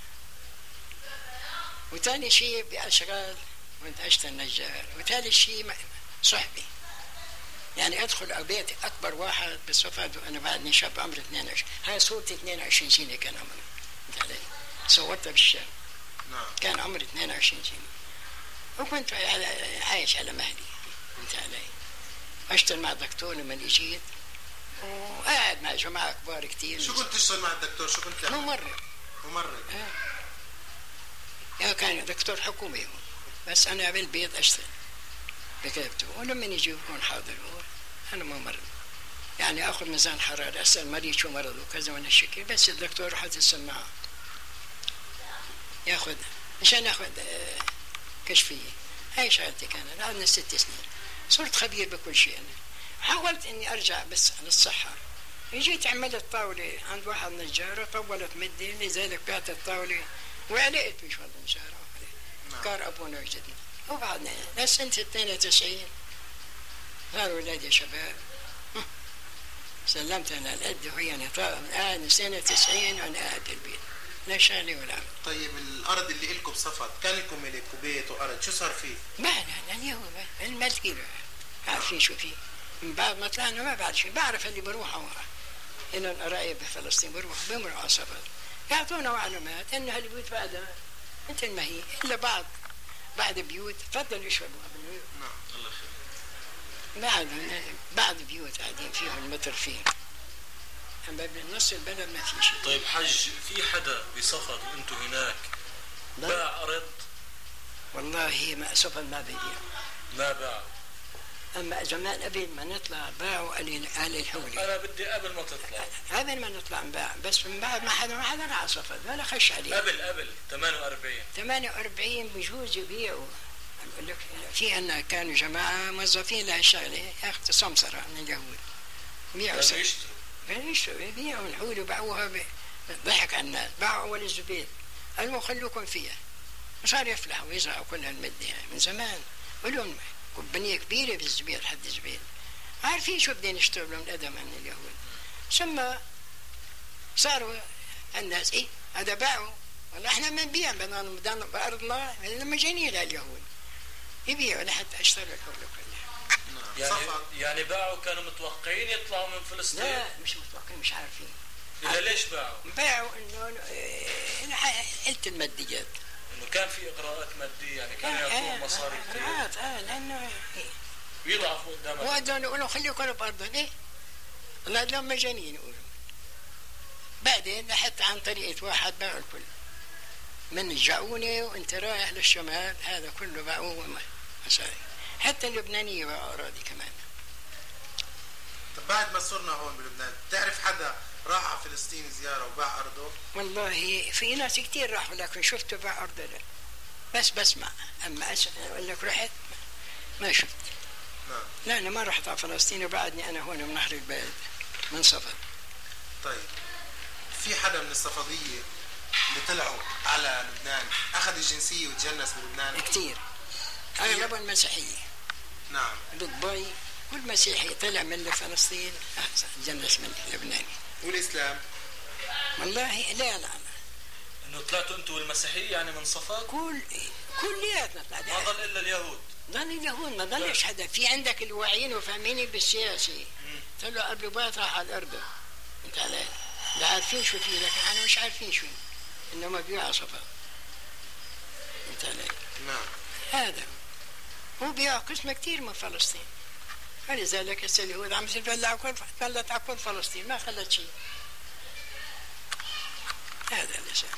وثاني شيء بأشغال وانت عشت النجار. وثالث شيء صحبي يعني ادخل على بيتي اكبر واحد بالصفد وانا بعدني شاب عمري اثنين وعشرين. هاي صورتي اثنين وعشرين سنه كان عمري انت علي صورتها بالشام. نعم. كان عمري اثنين وعشرين سنه وكنت عايش على مهلي انت علي. اشتغل مع دكتور لما اجيت وقاعد مع جماعه كبار كثير. شو كنت تشتغل مع الدكتور؟ شو كنت تعمل؟ ممرض. ممرض. اه يا كان دكتور حكومي بس انا بالبيت اشتغل بكتبته ولما يجي يكون حاضر هو انا ممرض يعني اخذ ميزان حراره اسال المريض شو مرض وكذا وانا الشكل بس الدكتور حاطط السماعه ياخذ مشان ياخذ كشفيه. هاي شغلتي كانت قعدنا ست سنين صرت خبير بكل شيء أنا. حاولت إني أرجع بس للصحة. جيت عملت طاولة عند واحد نجار طولت مدة، لذلك بعت الطاولة وعلقت بشغل النجار. كار أبونا وجدنا وبعدنا لسنة اثنين وتسعين صاروا ولادي شباب. سلمت أنا الأد وهي أنا طالع من قاعد من سنة تسعين وأنا قاعد البيت لا شغلي ولا عمل. طيب الأرض اللي إلكم بصفد كان لكم ملك وبيت وأرض، شو صار فيه؟ ما لا اليوم الملكي عارفين شو فيه. من بعد ما طلعنا ما بعد شيء، بعرف اللي بروحوا إنه القرايب بفلسطين بروح بمروا على صفد يعطونا معلومات إنه هالبيوت بعدها مثل ما هي، إلا بعض بعض بيوت تفضلوا يشربوا بالبيوت. نعم الله خير. بعض بعض بيوت قاعدين فيهم المطر فيه، أما بنص البلد ما في شيء. طيب حج، في حدا بصفد وأنتوا هناك باع أرض؟ والله ما صفد ما بيبيع، ما باع. أما زمان قبل ما نطلع باعوا قال أهل الحولي. أنا بدي قبل ما تطلع، قبل ما نطلع نباع، بس من بعد ما حدا ما حدا راح صفد ولا خش عليه. قبل قبل ثمانية وأربعين ثمانية وأربعين بجوز يبيعوا. أقول لك في عنا كانوا جماعة موظفين لهالشغلة ياخذوا سمسرة من اليهود بيعوا كانوا يشتروا كانوا يشتروا يبيعوا الحول وباعوها. ضحك على الناس، باعوا أول الزبيد قالوا خلوكم فيها، وصار يفلحوا ويزرعوا كل هالمدة يعني من زمان. قولوا بنية كبيرة بالزبير حد الزبير عارفين شو بدين يشتغلوا من أدم عن اليهود. ثم صاروا الناس إيه هذا باعوا، والله إحنا ما نبيع بدنا بأرضنا لما جايين لليهود يبيعوا لحتى اشتروا الحول كلها. يعني يعني باعوا كانوا متوقعين يطلعوا من فلسطين؟ لا مش متوقعين، مش عارفين. إلا ليش باعوا؟ باعوا إنه قلت الماديات، إنه كان في إغراءات مادية، يعني كانوا يعطوهم مصاري كثير. إغراءات آه لأنه بيضعفوا قدامك. وقعدوا يقولوا خليكم بأرضهم إيه؟ الله لهم مجانين يقولوا. بعدين لحتى عن طريقة واحد باعوا الكل من الجعونة وانت رايح للشمال هذا كله باعوه مصاري. حتى اللبنانية باعوا أراضي كمان. طب بعد ما صرنا هون بلبنان تعرف حدا راح على فلسطين زيارة وباع أرضه؟ والله في ناس كتير راحوا لكن شفته باع أرضه لا. بس بسمع، أما أقول لك رحت ما شفت. نعم. لا أنا ما رحت على فلسطين وبعدني أنا هون من نهر البلد من صفد. طيب في حدا من الصفدية اللي طلعوا على لبنان أخذ الجنسية وتجنس بلبنان؟ كتير. أغلبهم المسيحية. نعم. دبي كل مسيحي طلع من فلسطين تجنس من لبنان. والإسلام؟ والله لا لا إنه طلعتوا أنتوا والمسيحية يعني من صفد؟ كل كلياتنا طلعنا. ما ضل إلا اليهود. ضل اليهود ما ضلش حدا. في عندك الواعيين وفاهمين بالسياسي طلعوا قبل بيت راح على الأرض. أنت علي لا عارفين شو فيه لكن أنا مش عارفين شو إنما بيوع صفا. أنت علي. نعم. هذا هو بيوع قسمة كتير من فلسطين. فلذلك هسه اليهود عم تتولع كل تولت على كل فلسطين ما خلت شيء. هذا اللسان.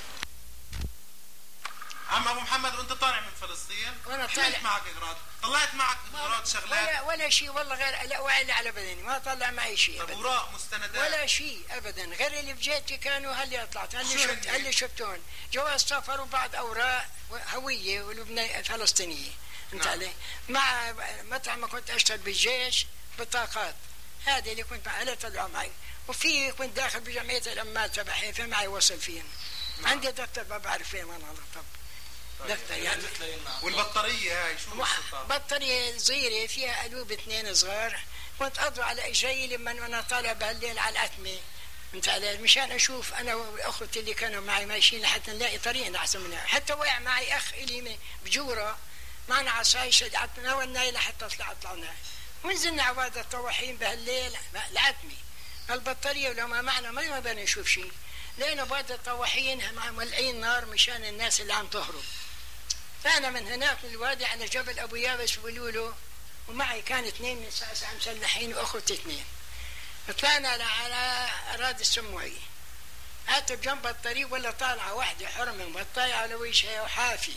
عم ابو محمد وانت طالع من فلسطين وانا طالع معك اغراض؟ طلعت معك اغراض شغلات؟ ولا ولا شيء والله غير لا وعلي على بدني ما طلع معي شيء. طب اوراق مستندات؟ ولا شيء ابدا غير اللي بجيتي كانوا هاللي طلعت هاللي شفت هاللي شفتون جواز سفر وبعض اوراق هويه ولبنان فلسطينيه. انت علي مع متى ما كنت اشتغل بالجيش بطاقات هذه اللي كنت على طلعوا معي. وفي كنت داخل بجمعيه العمال تبع حيفا معي وصل فين. عندي دفتر ما بعرف فين انا طب دفتر يعني. والبطاريه هاي شو قصتها؟ بطاريه صغيره فيها قلوب اثنين صغار كنت اضع على اجري لما انا طالع بهالليل على العتمه. انت علي مشان اشوف انا واخوتي اللي كانوا معي ماشيين لحتى نلاقي طريقنا احسن منها. حتى وقع معي اخ الي بجوره معنا عصاي شدعتنا والناي لحتى طلع طلعنا ونزلنا عواد الطواحين بهالليل العتمه. البطاريه ولو ما معنا ما بدنا نشوف شيء. لقينا بعض الطواحين مولعين نار مشان الناس اللي عم تهرب. فأنا من هناك من الوادي على جبل أبو يابس بيقولوا له ومعي كان اثنين من ساسة مسلحين وأخوتي اثنين. طلعنا على أراضي السموعية. هات بجنب الطريق ولا طالعة واحدة حرمة مغطية على وجهها وحافي.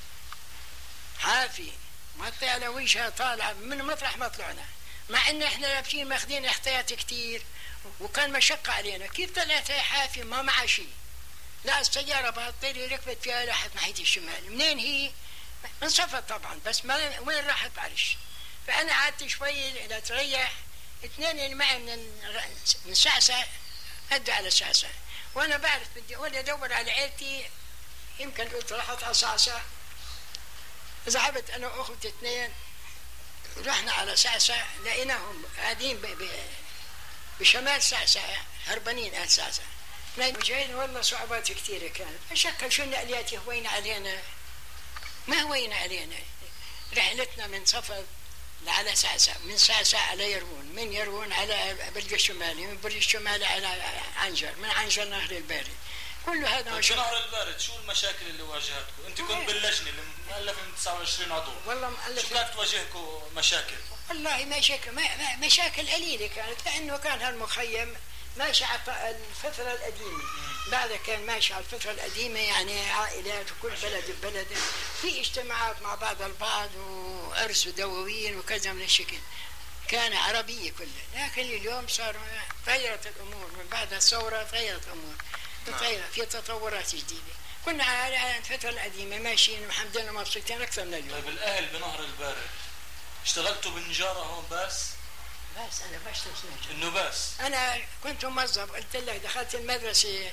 حافي مغطية على وجهها طالعة من مطرح ما طلعنا. مع إن إحنا لابسين ماخذين احتياطي كتير وكان مشقة علينا. كيف طلعت هي حافي ما معها شيء. لا السيارة بهالطريق ركبت فيها راحت ناحية الشمال. منين هي؟ من صفد طبعا بس ما وين راحت بعرفش. فأنا قعدت شوي لتريح. اثنين اللي معي من من سعسع هدوا على سعسع، وأنا بعرف بدي أقول أدور على عيلتي، يمكن قلت رحت على سعسع. ذهبت أنا وأخوتي اثنين، رحنا على سعسع، لقيناهم قاعدين بشمال سعسع هربانين أهل سعسع. جايين والله صعوبات كثيرة كانت، أشكل شو النقليات يهوين علينا، ما هوين علينا. رحلتنا من صفد على سعسع، من سعسع على يرمون، من يرمون على برج الشمالي، من برج الشمالي على عنجر، من عنجر نهر البارد. كل هذا طيب نهر البارد شو المشاكل اللي واجهتكم؟ انت كنت باللجنه اللي مؤلفه من تسعة وعشرين عضو، والله مؤلفه. شو كانت تواجهكم مشاكل؟ والله مشاكل ما مشاكل قليله كانت، لانه كان هالمخيم ماشي على الفتره القديمه. بعد كان ماشي على الفتره القديمه، يعني عائلات وكل بلد ببلد في اجتماعات مع بعض البعض وارث ودواوين وكذا من الشكل، كان عربيه كلها. لكن اليوم صار تغيرت الامور من بعد الثوره، تغيرت الامور، في تطورات جديدة. كنا على الفترة القديمة ماشيين والحمد لله مبسوطين أكثر من اليوم. طيب الأهل بنهر البارد اشتغلتوا بالنجارة هون بس؟ بس أنا بشتغل نجارة. إنه بس؟ أنا كنت موظف، قلت لك دخلت المدرسة،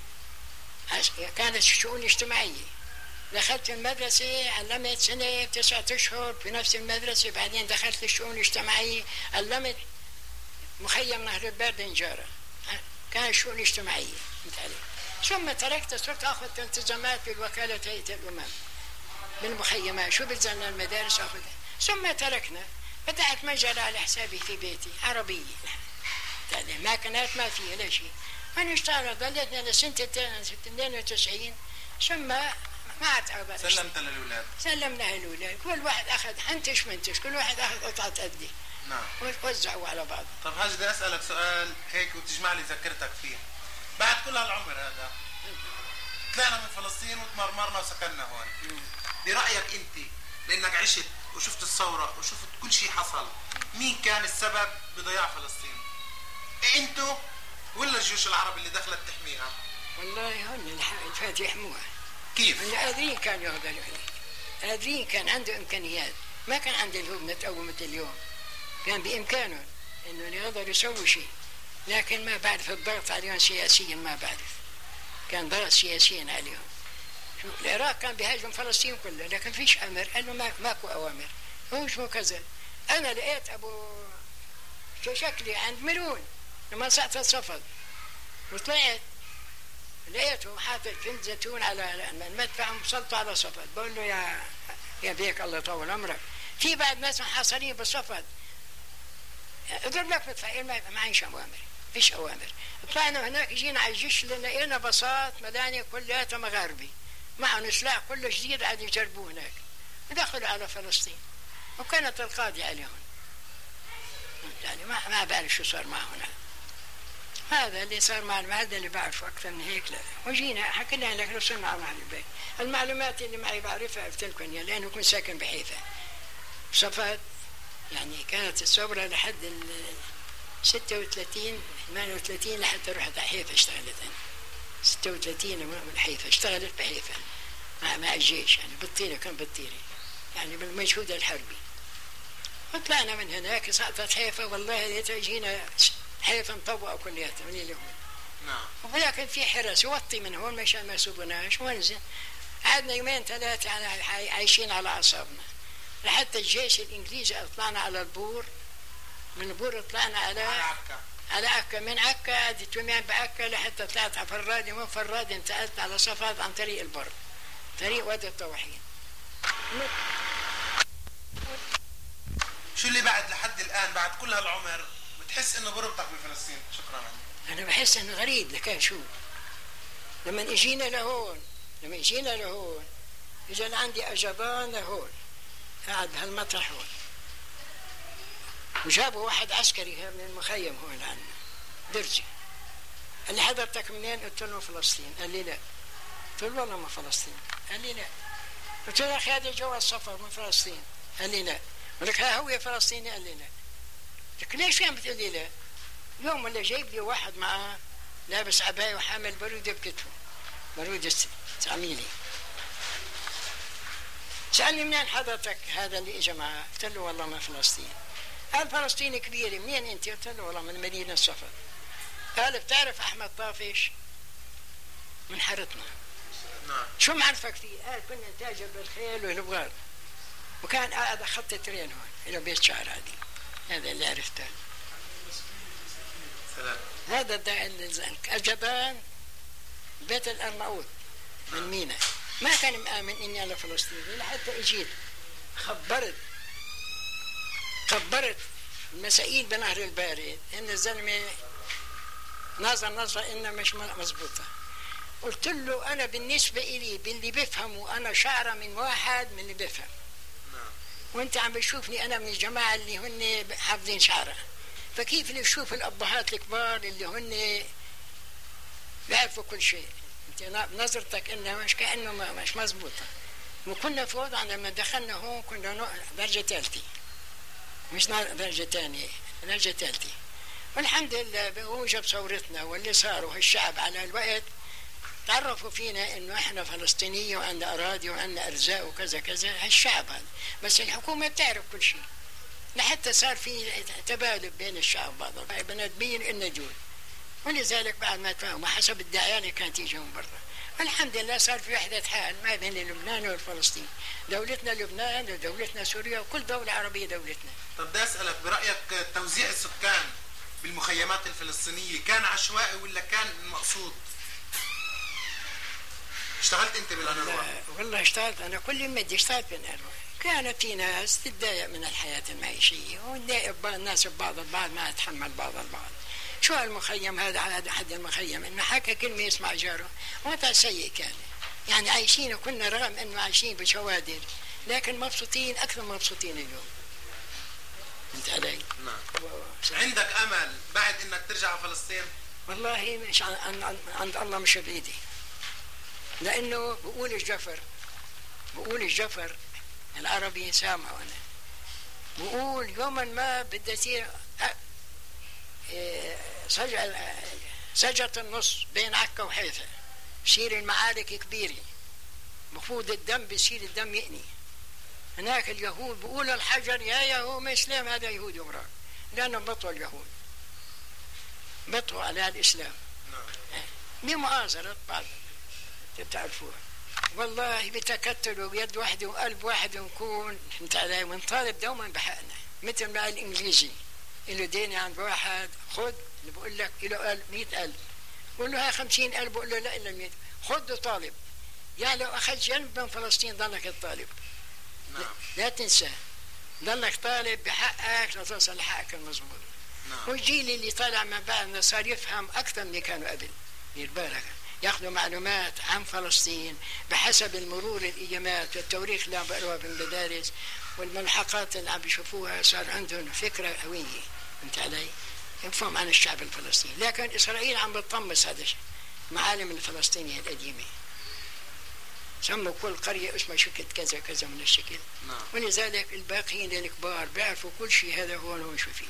كانت شؤون اجتماعية. دخلت المدرسة علمت سنة تسعة أشهر في نفس المدرسة، بعدين دخلت الشؤون الاجتماعية علمت مخيم نهر البارد نجارة. كان شؤون اجتماعية مثالي. ثم تركت، صرت أخذ التزامات بالوكالة هيئة الأمم بالمخيمات، شو بتزلنا المدارس أخذها. ثم تركنا، فتحت مجال على حسابي في بيتي عربية، ما كانت ما فيها لا شيء. أنا اشتغلت ضليتنا لسنة اثنين وتسعين، ثم ما عاد أقدر. سلمت للأولاد؟ سلمنا للأولاد، كل واحد أخذ حنتش منتش، كل واحد أخذ قطعة قدي. نعم. ووزعوا على بعض. طب هاجي بدي أسألك سؤال هيك وتجمع لي ذاكرتك فيه. بعد كل هالعمر هذا طلعنا من فلسطين وتمرمرنا وسكننا هون، برأيك أنت لأنك عشت وشفت الثورة وشفت كل شيء حصل، مين كان السبب بضياع فلسطين؟ أنتوا ولا الجيوش العرب اللي دخلت تحميها؟ والله هن الفات يحموها. كيف؟ اللي قادرين كانوا ياخذوا عليها، قادرين، كان عنده إمكانيات، ما كان عنده الهجوم نتقوى مثل اليوم. كان بإمكانهم إنه يقدروا يسووا شيء، لكن ما بعرف الضغط عليهم سياسيا، ما بعرف كان ضغط سياسيا عليهم. شو العراق كان بيهاجم فلسطين كلها، لكن فيش أمر، قالوا ما ماكو أوامر، هو شو كذا. أنا لقيت أبو شو شكلي عند ملون لما صعدت الصفد، وطلعت لقيته حاطط فند زيتون على المدفع ومسلطه على صفد. بقول له يا يا بيك الله يطول عمرك، في بعد ناس محاصرين بالصفد، اضرب لك مدفع، ما معيش أوامر، فيش أوامر. طلعنا هناك، جينا على الجيش، لقينا بساط مداني كلها مغاربي معهم سلاح كله جديد، قاعد يجربوه هناك، ودخلوا على فلسطين، وكانت القاضي عليهم. يعني ما ما بعرف شو صار معهم. هذا اللي صار معنا، هذا اللي بعرفه، أكثر من هيك لا. وجينا حكينا لك رسلنا على أهل البيت. المعلومات اللي معي بعرفها قلت لكم، لأنه كنت ساكن بحيفا صفد. يعني كانت الثورة لحد ال ستة وثلاثين ثمانية وثلاثين لحتى رحت على حيفا اشتغلت أنا. ستة وثلاثين من حيفا اشتغلت بحيفا مع مع الجيش، يعني بالطيرة، كان بالطيرة يعني بالمجهود الحربي. وطلعنا من هناك، سقطت حيفا، والله جينا حيفا مطوقة كلياتها من اليوم. نعم. ولكن في حرس يوطي من هون مشان ما يسوبوناش، ونزل قعدنا يومين ثلاثة عايشين على أعصابنا، لحتى الجيش الإنجليزي طلعنا على البور، من البور طلعنا على على عكا، على عكا، من عكا قعدت يومين بعكا لحتى طلعت على فرادي، ومن فرادي انتقلت على صفد عن طريق البر، طريق وادي الطواحين. شو اللي بعد لحد الآن بعد كل هالعمر بتحس إنه بربطك بفلسطين؟ شكرا عندي. أنا بحس إنه غريب لكان شو، لما اجينا لهون، لما اجينا لهون اجى لعندي أجبان لهون، قاعد بهالمطرح هون، وجابوا واحد عسكري من المخيم هون عندنا درجي، قال لي حضرتك منين؟ قلت له فلسطين. قال لي لا. قلت له والله ما فلسطين. قال لي لا. قلت له يا أخي هذا جواز سفر من فلسطين. قال لي لا. قلت ها هو فلسطيني؟ قال لي لا. قلت ليش عم بتقول لي لا؟ يوم ولا جايب لي واحد معاه لابس عباية وحامل برودة بكتفه، برودة تعميلي، سألني منين حضرتك هذا اللي اجى معاه؟ قلت له والله من فلسطين. قال فلسطين كبيرة، منين انت؟ قلت له والله من مدينة صفد. قال بتعرف احمد طافش؟ من حارتنا. نعم. شو معرفك فيه؟ قال كنا نتاجر بالخيل والبغال، وكان قاعد خط ترين هون الى بيت شعر عادي. هذا اللي عرفته. سلام. هذا الجبان بيت الأرناؤوط من مينا، ما كان مآمن إني أنا فلسطيني لحتى إجيت خبرت خبرت المسائل بنهر البارد إن الزلمة نظر نظرة إنها مش مزبوطة. قلت له أنا بالنسبة إلي باللي بفهمه أنا شعرة من واحد من اللي بفهم، وأنت عم بشوفني أنا من الجماعة اللي هن حافظين شعرة، فكيف اللي تشوف الأبهات الكبار اللي هن بيعرفوا كل شيء؟ انت نظرتك انها مش كأنه مش مزبوطة. وكنا في وضع لما دخلنا هون كنا درجة ثالثة، مش درجة ثانية، درجة ثالثة. والحمد لله هو جاب ثورتنا واللي صاروا هالشعب على الوقت تعرفوا فينا انه احنا فلسطينية وعندنا اراضي وعندنا ارزاق وكذا كذا. هالشعب هذا بس الحكومة بتعرف كل شيء، لحتى صار في تبادل بين الشعب بعضهم بندمين النجول. ولذلك بعد ما تفهموا حسب الدعاية اللي كانت تيجي من برا، الحمد لله صار في وحدة حال ما بين لبنان والفلسطين. دولتنا لبنان ودولتنا سوريا وكل دولة عربية دولتنا. طب بدي أسألك برأيك توزيع السكان بالمخيمات الفلسطينية كان عشوائي ولا كان مقصود؟ اشتغلت انت بالانواع؟ والله اشتغلت انا كل مدة اشتغلت بالانواع. كانت في ناس تتضايق من الحياة المعيشية وتضايق الناس ببعض البعض ما يتحمل بعض البعض. شو المخيم هذا؟ هذا حد المخيم انه حكى كلمة يسمع جاره، وضع سيء كان. يعني عايشين كنا رغم انه عايشين بشوادر لكن مبسوطين اكثر مبسوطين اليوم. فهمت علي؟ نعم. عندك امل بعد انك ترجع فلسطين؟ والله مش عن عند الله مش بايدي، لانه بقول الجفر بقول الجفر العربي سامعه انا بقول يوما ما بدي تصير سجة النص بين عكا وحيفا، بصير المعارك كبيرة، مفروض الدم بصير الدم يقني. هناك اليهود بقول الحجر يا يهود مسلم، هذا يهودي ومراك، لأنهم بطوا اليهود بطوا على الإسلام بمؤازرة بعض بتعرفوها. والله بتكتلوا بيد واحدة وقلب واحد نكون فهمت علي، ونطالب دوما بحقنا مثل ما الإنجليزي إله ديني عند واحد خد اللي بقول لك إله مئة ألف، بقول له هاي خمسين ألف، بقول له لا إلا مئة، خد وطالب. يعني لو أخذ جنب من فلسطين ضلك الطالب. نعم. لا تنسى ضلك طالب بحقك لتصل لحقك المضبوط. نعم. والجيل اللي طالع من بعدنا صار يفهم أكثر من كانوا قبل. دير بالك ياخذوا معلومات عن فلسطين بحسب المرور الإيامات والتواريخ اللي عم بقروها بالمدارس والملحقات اللي عم بيشوفوها، صار عندهم فكرة قوية فهمت علي؟ يفهم عن الشعب الفلسطيني. لكن إسرائيل عم بتطمس هذا الشيء، معالم الفلسطينية القديمة سموا كل قرية اسمها شكل كذا كذا من الشكل. نعم. ولذلك الباقيين الكبار بيعرفوا كل شيء هذا هو هون شو فيه.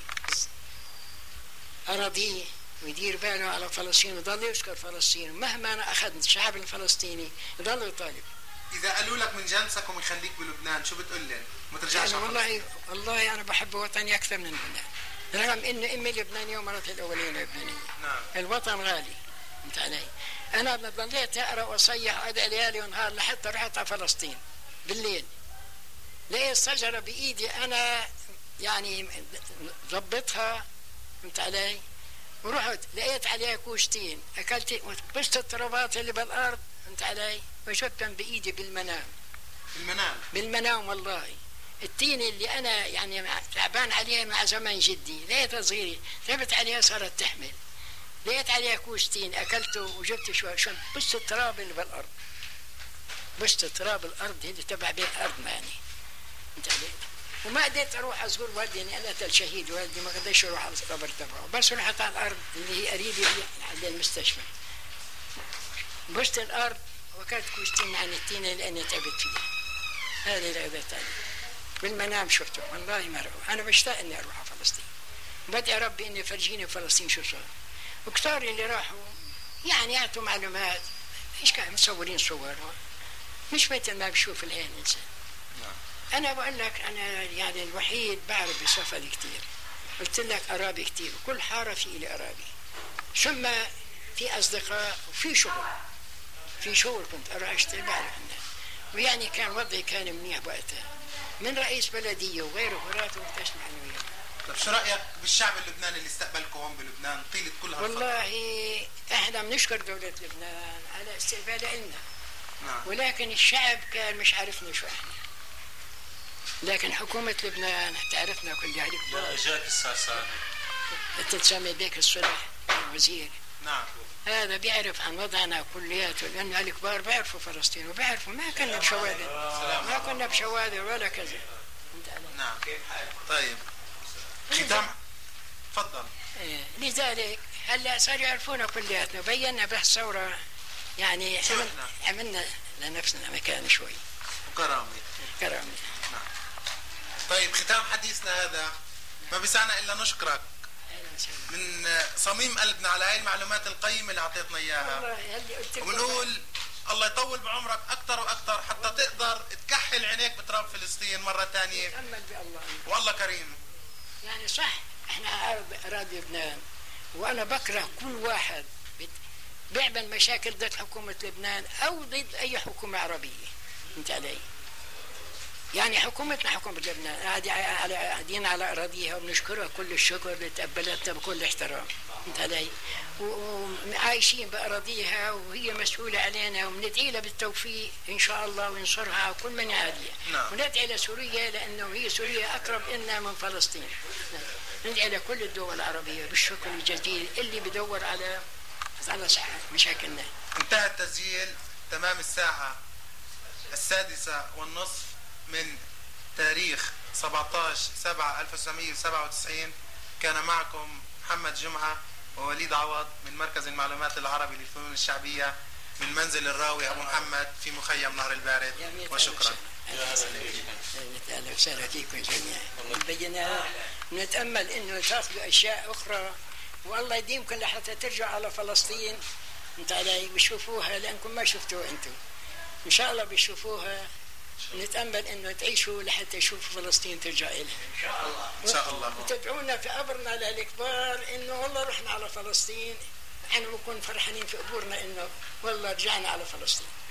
أراضيه ويدير باله على فلسطين ويضل يذكر فلسطين مهما أنا أخذ الشعب الفلسطيني يضل يطالب. إذا قالوا لك من جنسكم يخليك بلبنان شو بتقول لهم؟ ما ترجعش يعني والله والله أنا بحب وطني أكثر من لبنان، رغم إن أمي لبنانية ومرتي الأولية لبنانية. نعم. الوطن غالي فهمت علي؟ أنا ضليت أقرأ وأصيح وأدعي ليالي ونهار لحتى رحت على فلسطين بالليل، لقيت شجرة بإيدي أنا يعني ضبطها فهمت علي؟ ورحت لقيت عليها كوشتين، أكلت بشت الترابات اللي بالأرض فهمت علي؟ وشفتهم بإيدي بالمنام. بالمنام؟ بالمنام والله. التين اللي أنا يعني تعبان عليها مع زمان جدي لقيتها صغيرة، ثبت عليها صارت تحمل، لقيت عليها كوشتين أكلته وجبت شوي شوي بشت التراب اللي بالأرض، بشت التراب الأرض اللي تبع بيت أرضنا يعني فهمت علي؟ وما قدرت اروح ازور والدي يعني انا قتل شهيد والدي، ما قدرتش اروح على القبر تبعه، بس رحت على الارض اللي هي قريبه على المستشفى، بشت الارض وكانت كوشتين عن التينه اللي انا تعبت فيها. هذه اللي قدرت عليه بالمنام شفته والله ما روح. انا بشتاق اني اروح على فلسطين، بدعي ربي اني فرجيني فلسطين شو صار. وكثار اللي راحوا يعني يعطوا معلومات، ايش كانوا مصورين صور مش مثل ما بشوف العين الانسان أنا بقول لك أنا يعني الوحيد بعرف بصفد كتير، قلت لك أرابي كتير، وكل حارة في إلي أرابي، ثم في أصدقاء وفي شغل، في شغل كنت أروح أشتغل بعرف الناس، ويعني كان وضعي كان منيح وقتها، من رئيس بلدية وغيره وراته واكتشفنا عنه وياه. طيب شو رأيك بالشعب اللبناني اللي استقبلكم هون بلبنان طيلة كل هالفترة؟ والله احنا بنشكر دولة لبنان على استقبالها لنا. نعم. ولكن الشعب كان مش عارفنا شو احنا، لكن حكومة لبنان تعرفنا كل هذه. لا اجاك السرساني تتسمى بيك الصلح الوزير. نعم. هذا بيعرف عن وضعنا كلياته، لأن الكبار بيعرفوا فلسطين وبيعرفوا ما كنا بشوادر، ما كنا بشوادر ولا كذا. نعم. طيب ختام تفضل. إيه. لذلك هلا صاروا يعرفونا كلياتنا، بينا بهالثورة يعني عمل عملنا لنفسنا مكان شوي وكرامة. كرامة. نعم. طيب ختام حديثنا هذا ما بيسعنا إلا نشكرك من صميم قلبنا على هاي المعلومات القيمة اللي أعطيتنا إياها، وبنقول الله يطول بعمرك أكثر وأكثر حتى تقدر تكحل عينيك بتراب فلسطين مرة ثانية. نتأمل بالله والله كريم. يعني صح احنا أراضي لبنان، وأنا بكره كل واحد بيعمل مشاكل ضد حكومة لبنان أو ضد أي حكومة عربية. انت علي؟ يعني حكومتنا حكومة لبنان قاعدين على أراضيها وبنشكرها كل الشكر اللي تقبلتنا بكل احترام. انت علي؟ وعايشين بأراضيها وهي مسؤولة علينا، وندعي لها بالتوفيق إن شاء الله وينصرها كل من عادية. نعم. وندعي لسوريا لأنه هي سوريا أقرب إلنا من فلسطين. ندعي لكل الدول العربية بالشكر الجزيل اللي بدور على على مشاكلنا. انتهى التسجيل تمام الساعة السادسة والنصف من تاريخ سبعة عشر سبعة ألف وتسعمئة وسبعة وتسعين. كان معكم محمد جمعة ووليد عوض من مركز المعلومات العربي للفنون الشعبية من منزل الراوي أبو محمد في مخيم نهر البارد، وشكرا. أهلا وسهلا فيكم جميعا. بينا نتأمل إنه تاخذوا أشياء أخرى، والله يديمكم لحتى ترجعوا على فلسطين انت علي بيشوفوها، لأنكم ما شفتوها أنتم، إن شاء الله بيشوفوها. نتأمل إنه تعيشوا لحتى يشوفوا فلسطين ترجع إلها إن شاء الله. إن شاء الله. وتدعونا في قبرنا للكبار إنه والله رحنا على فلسطين، نحن بنكون فرحانين في قبورنا إنه والله رجعنا على فلسطين.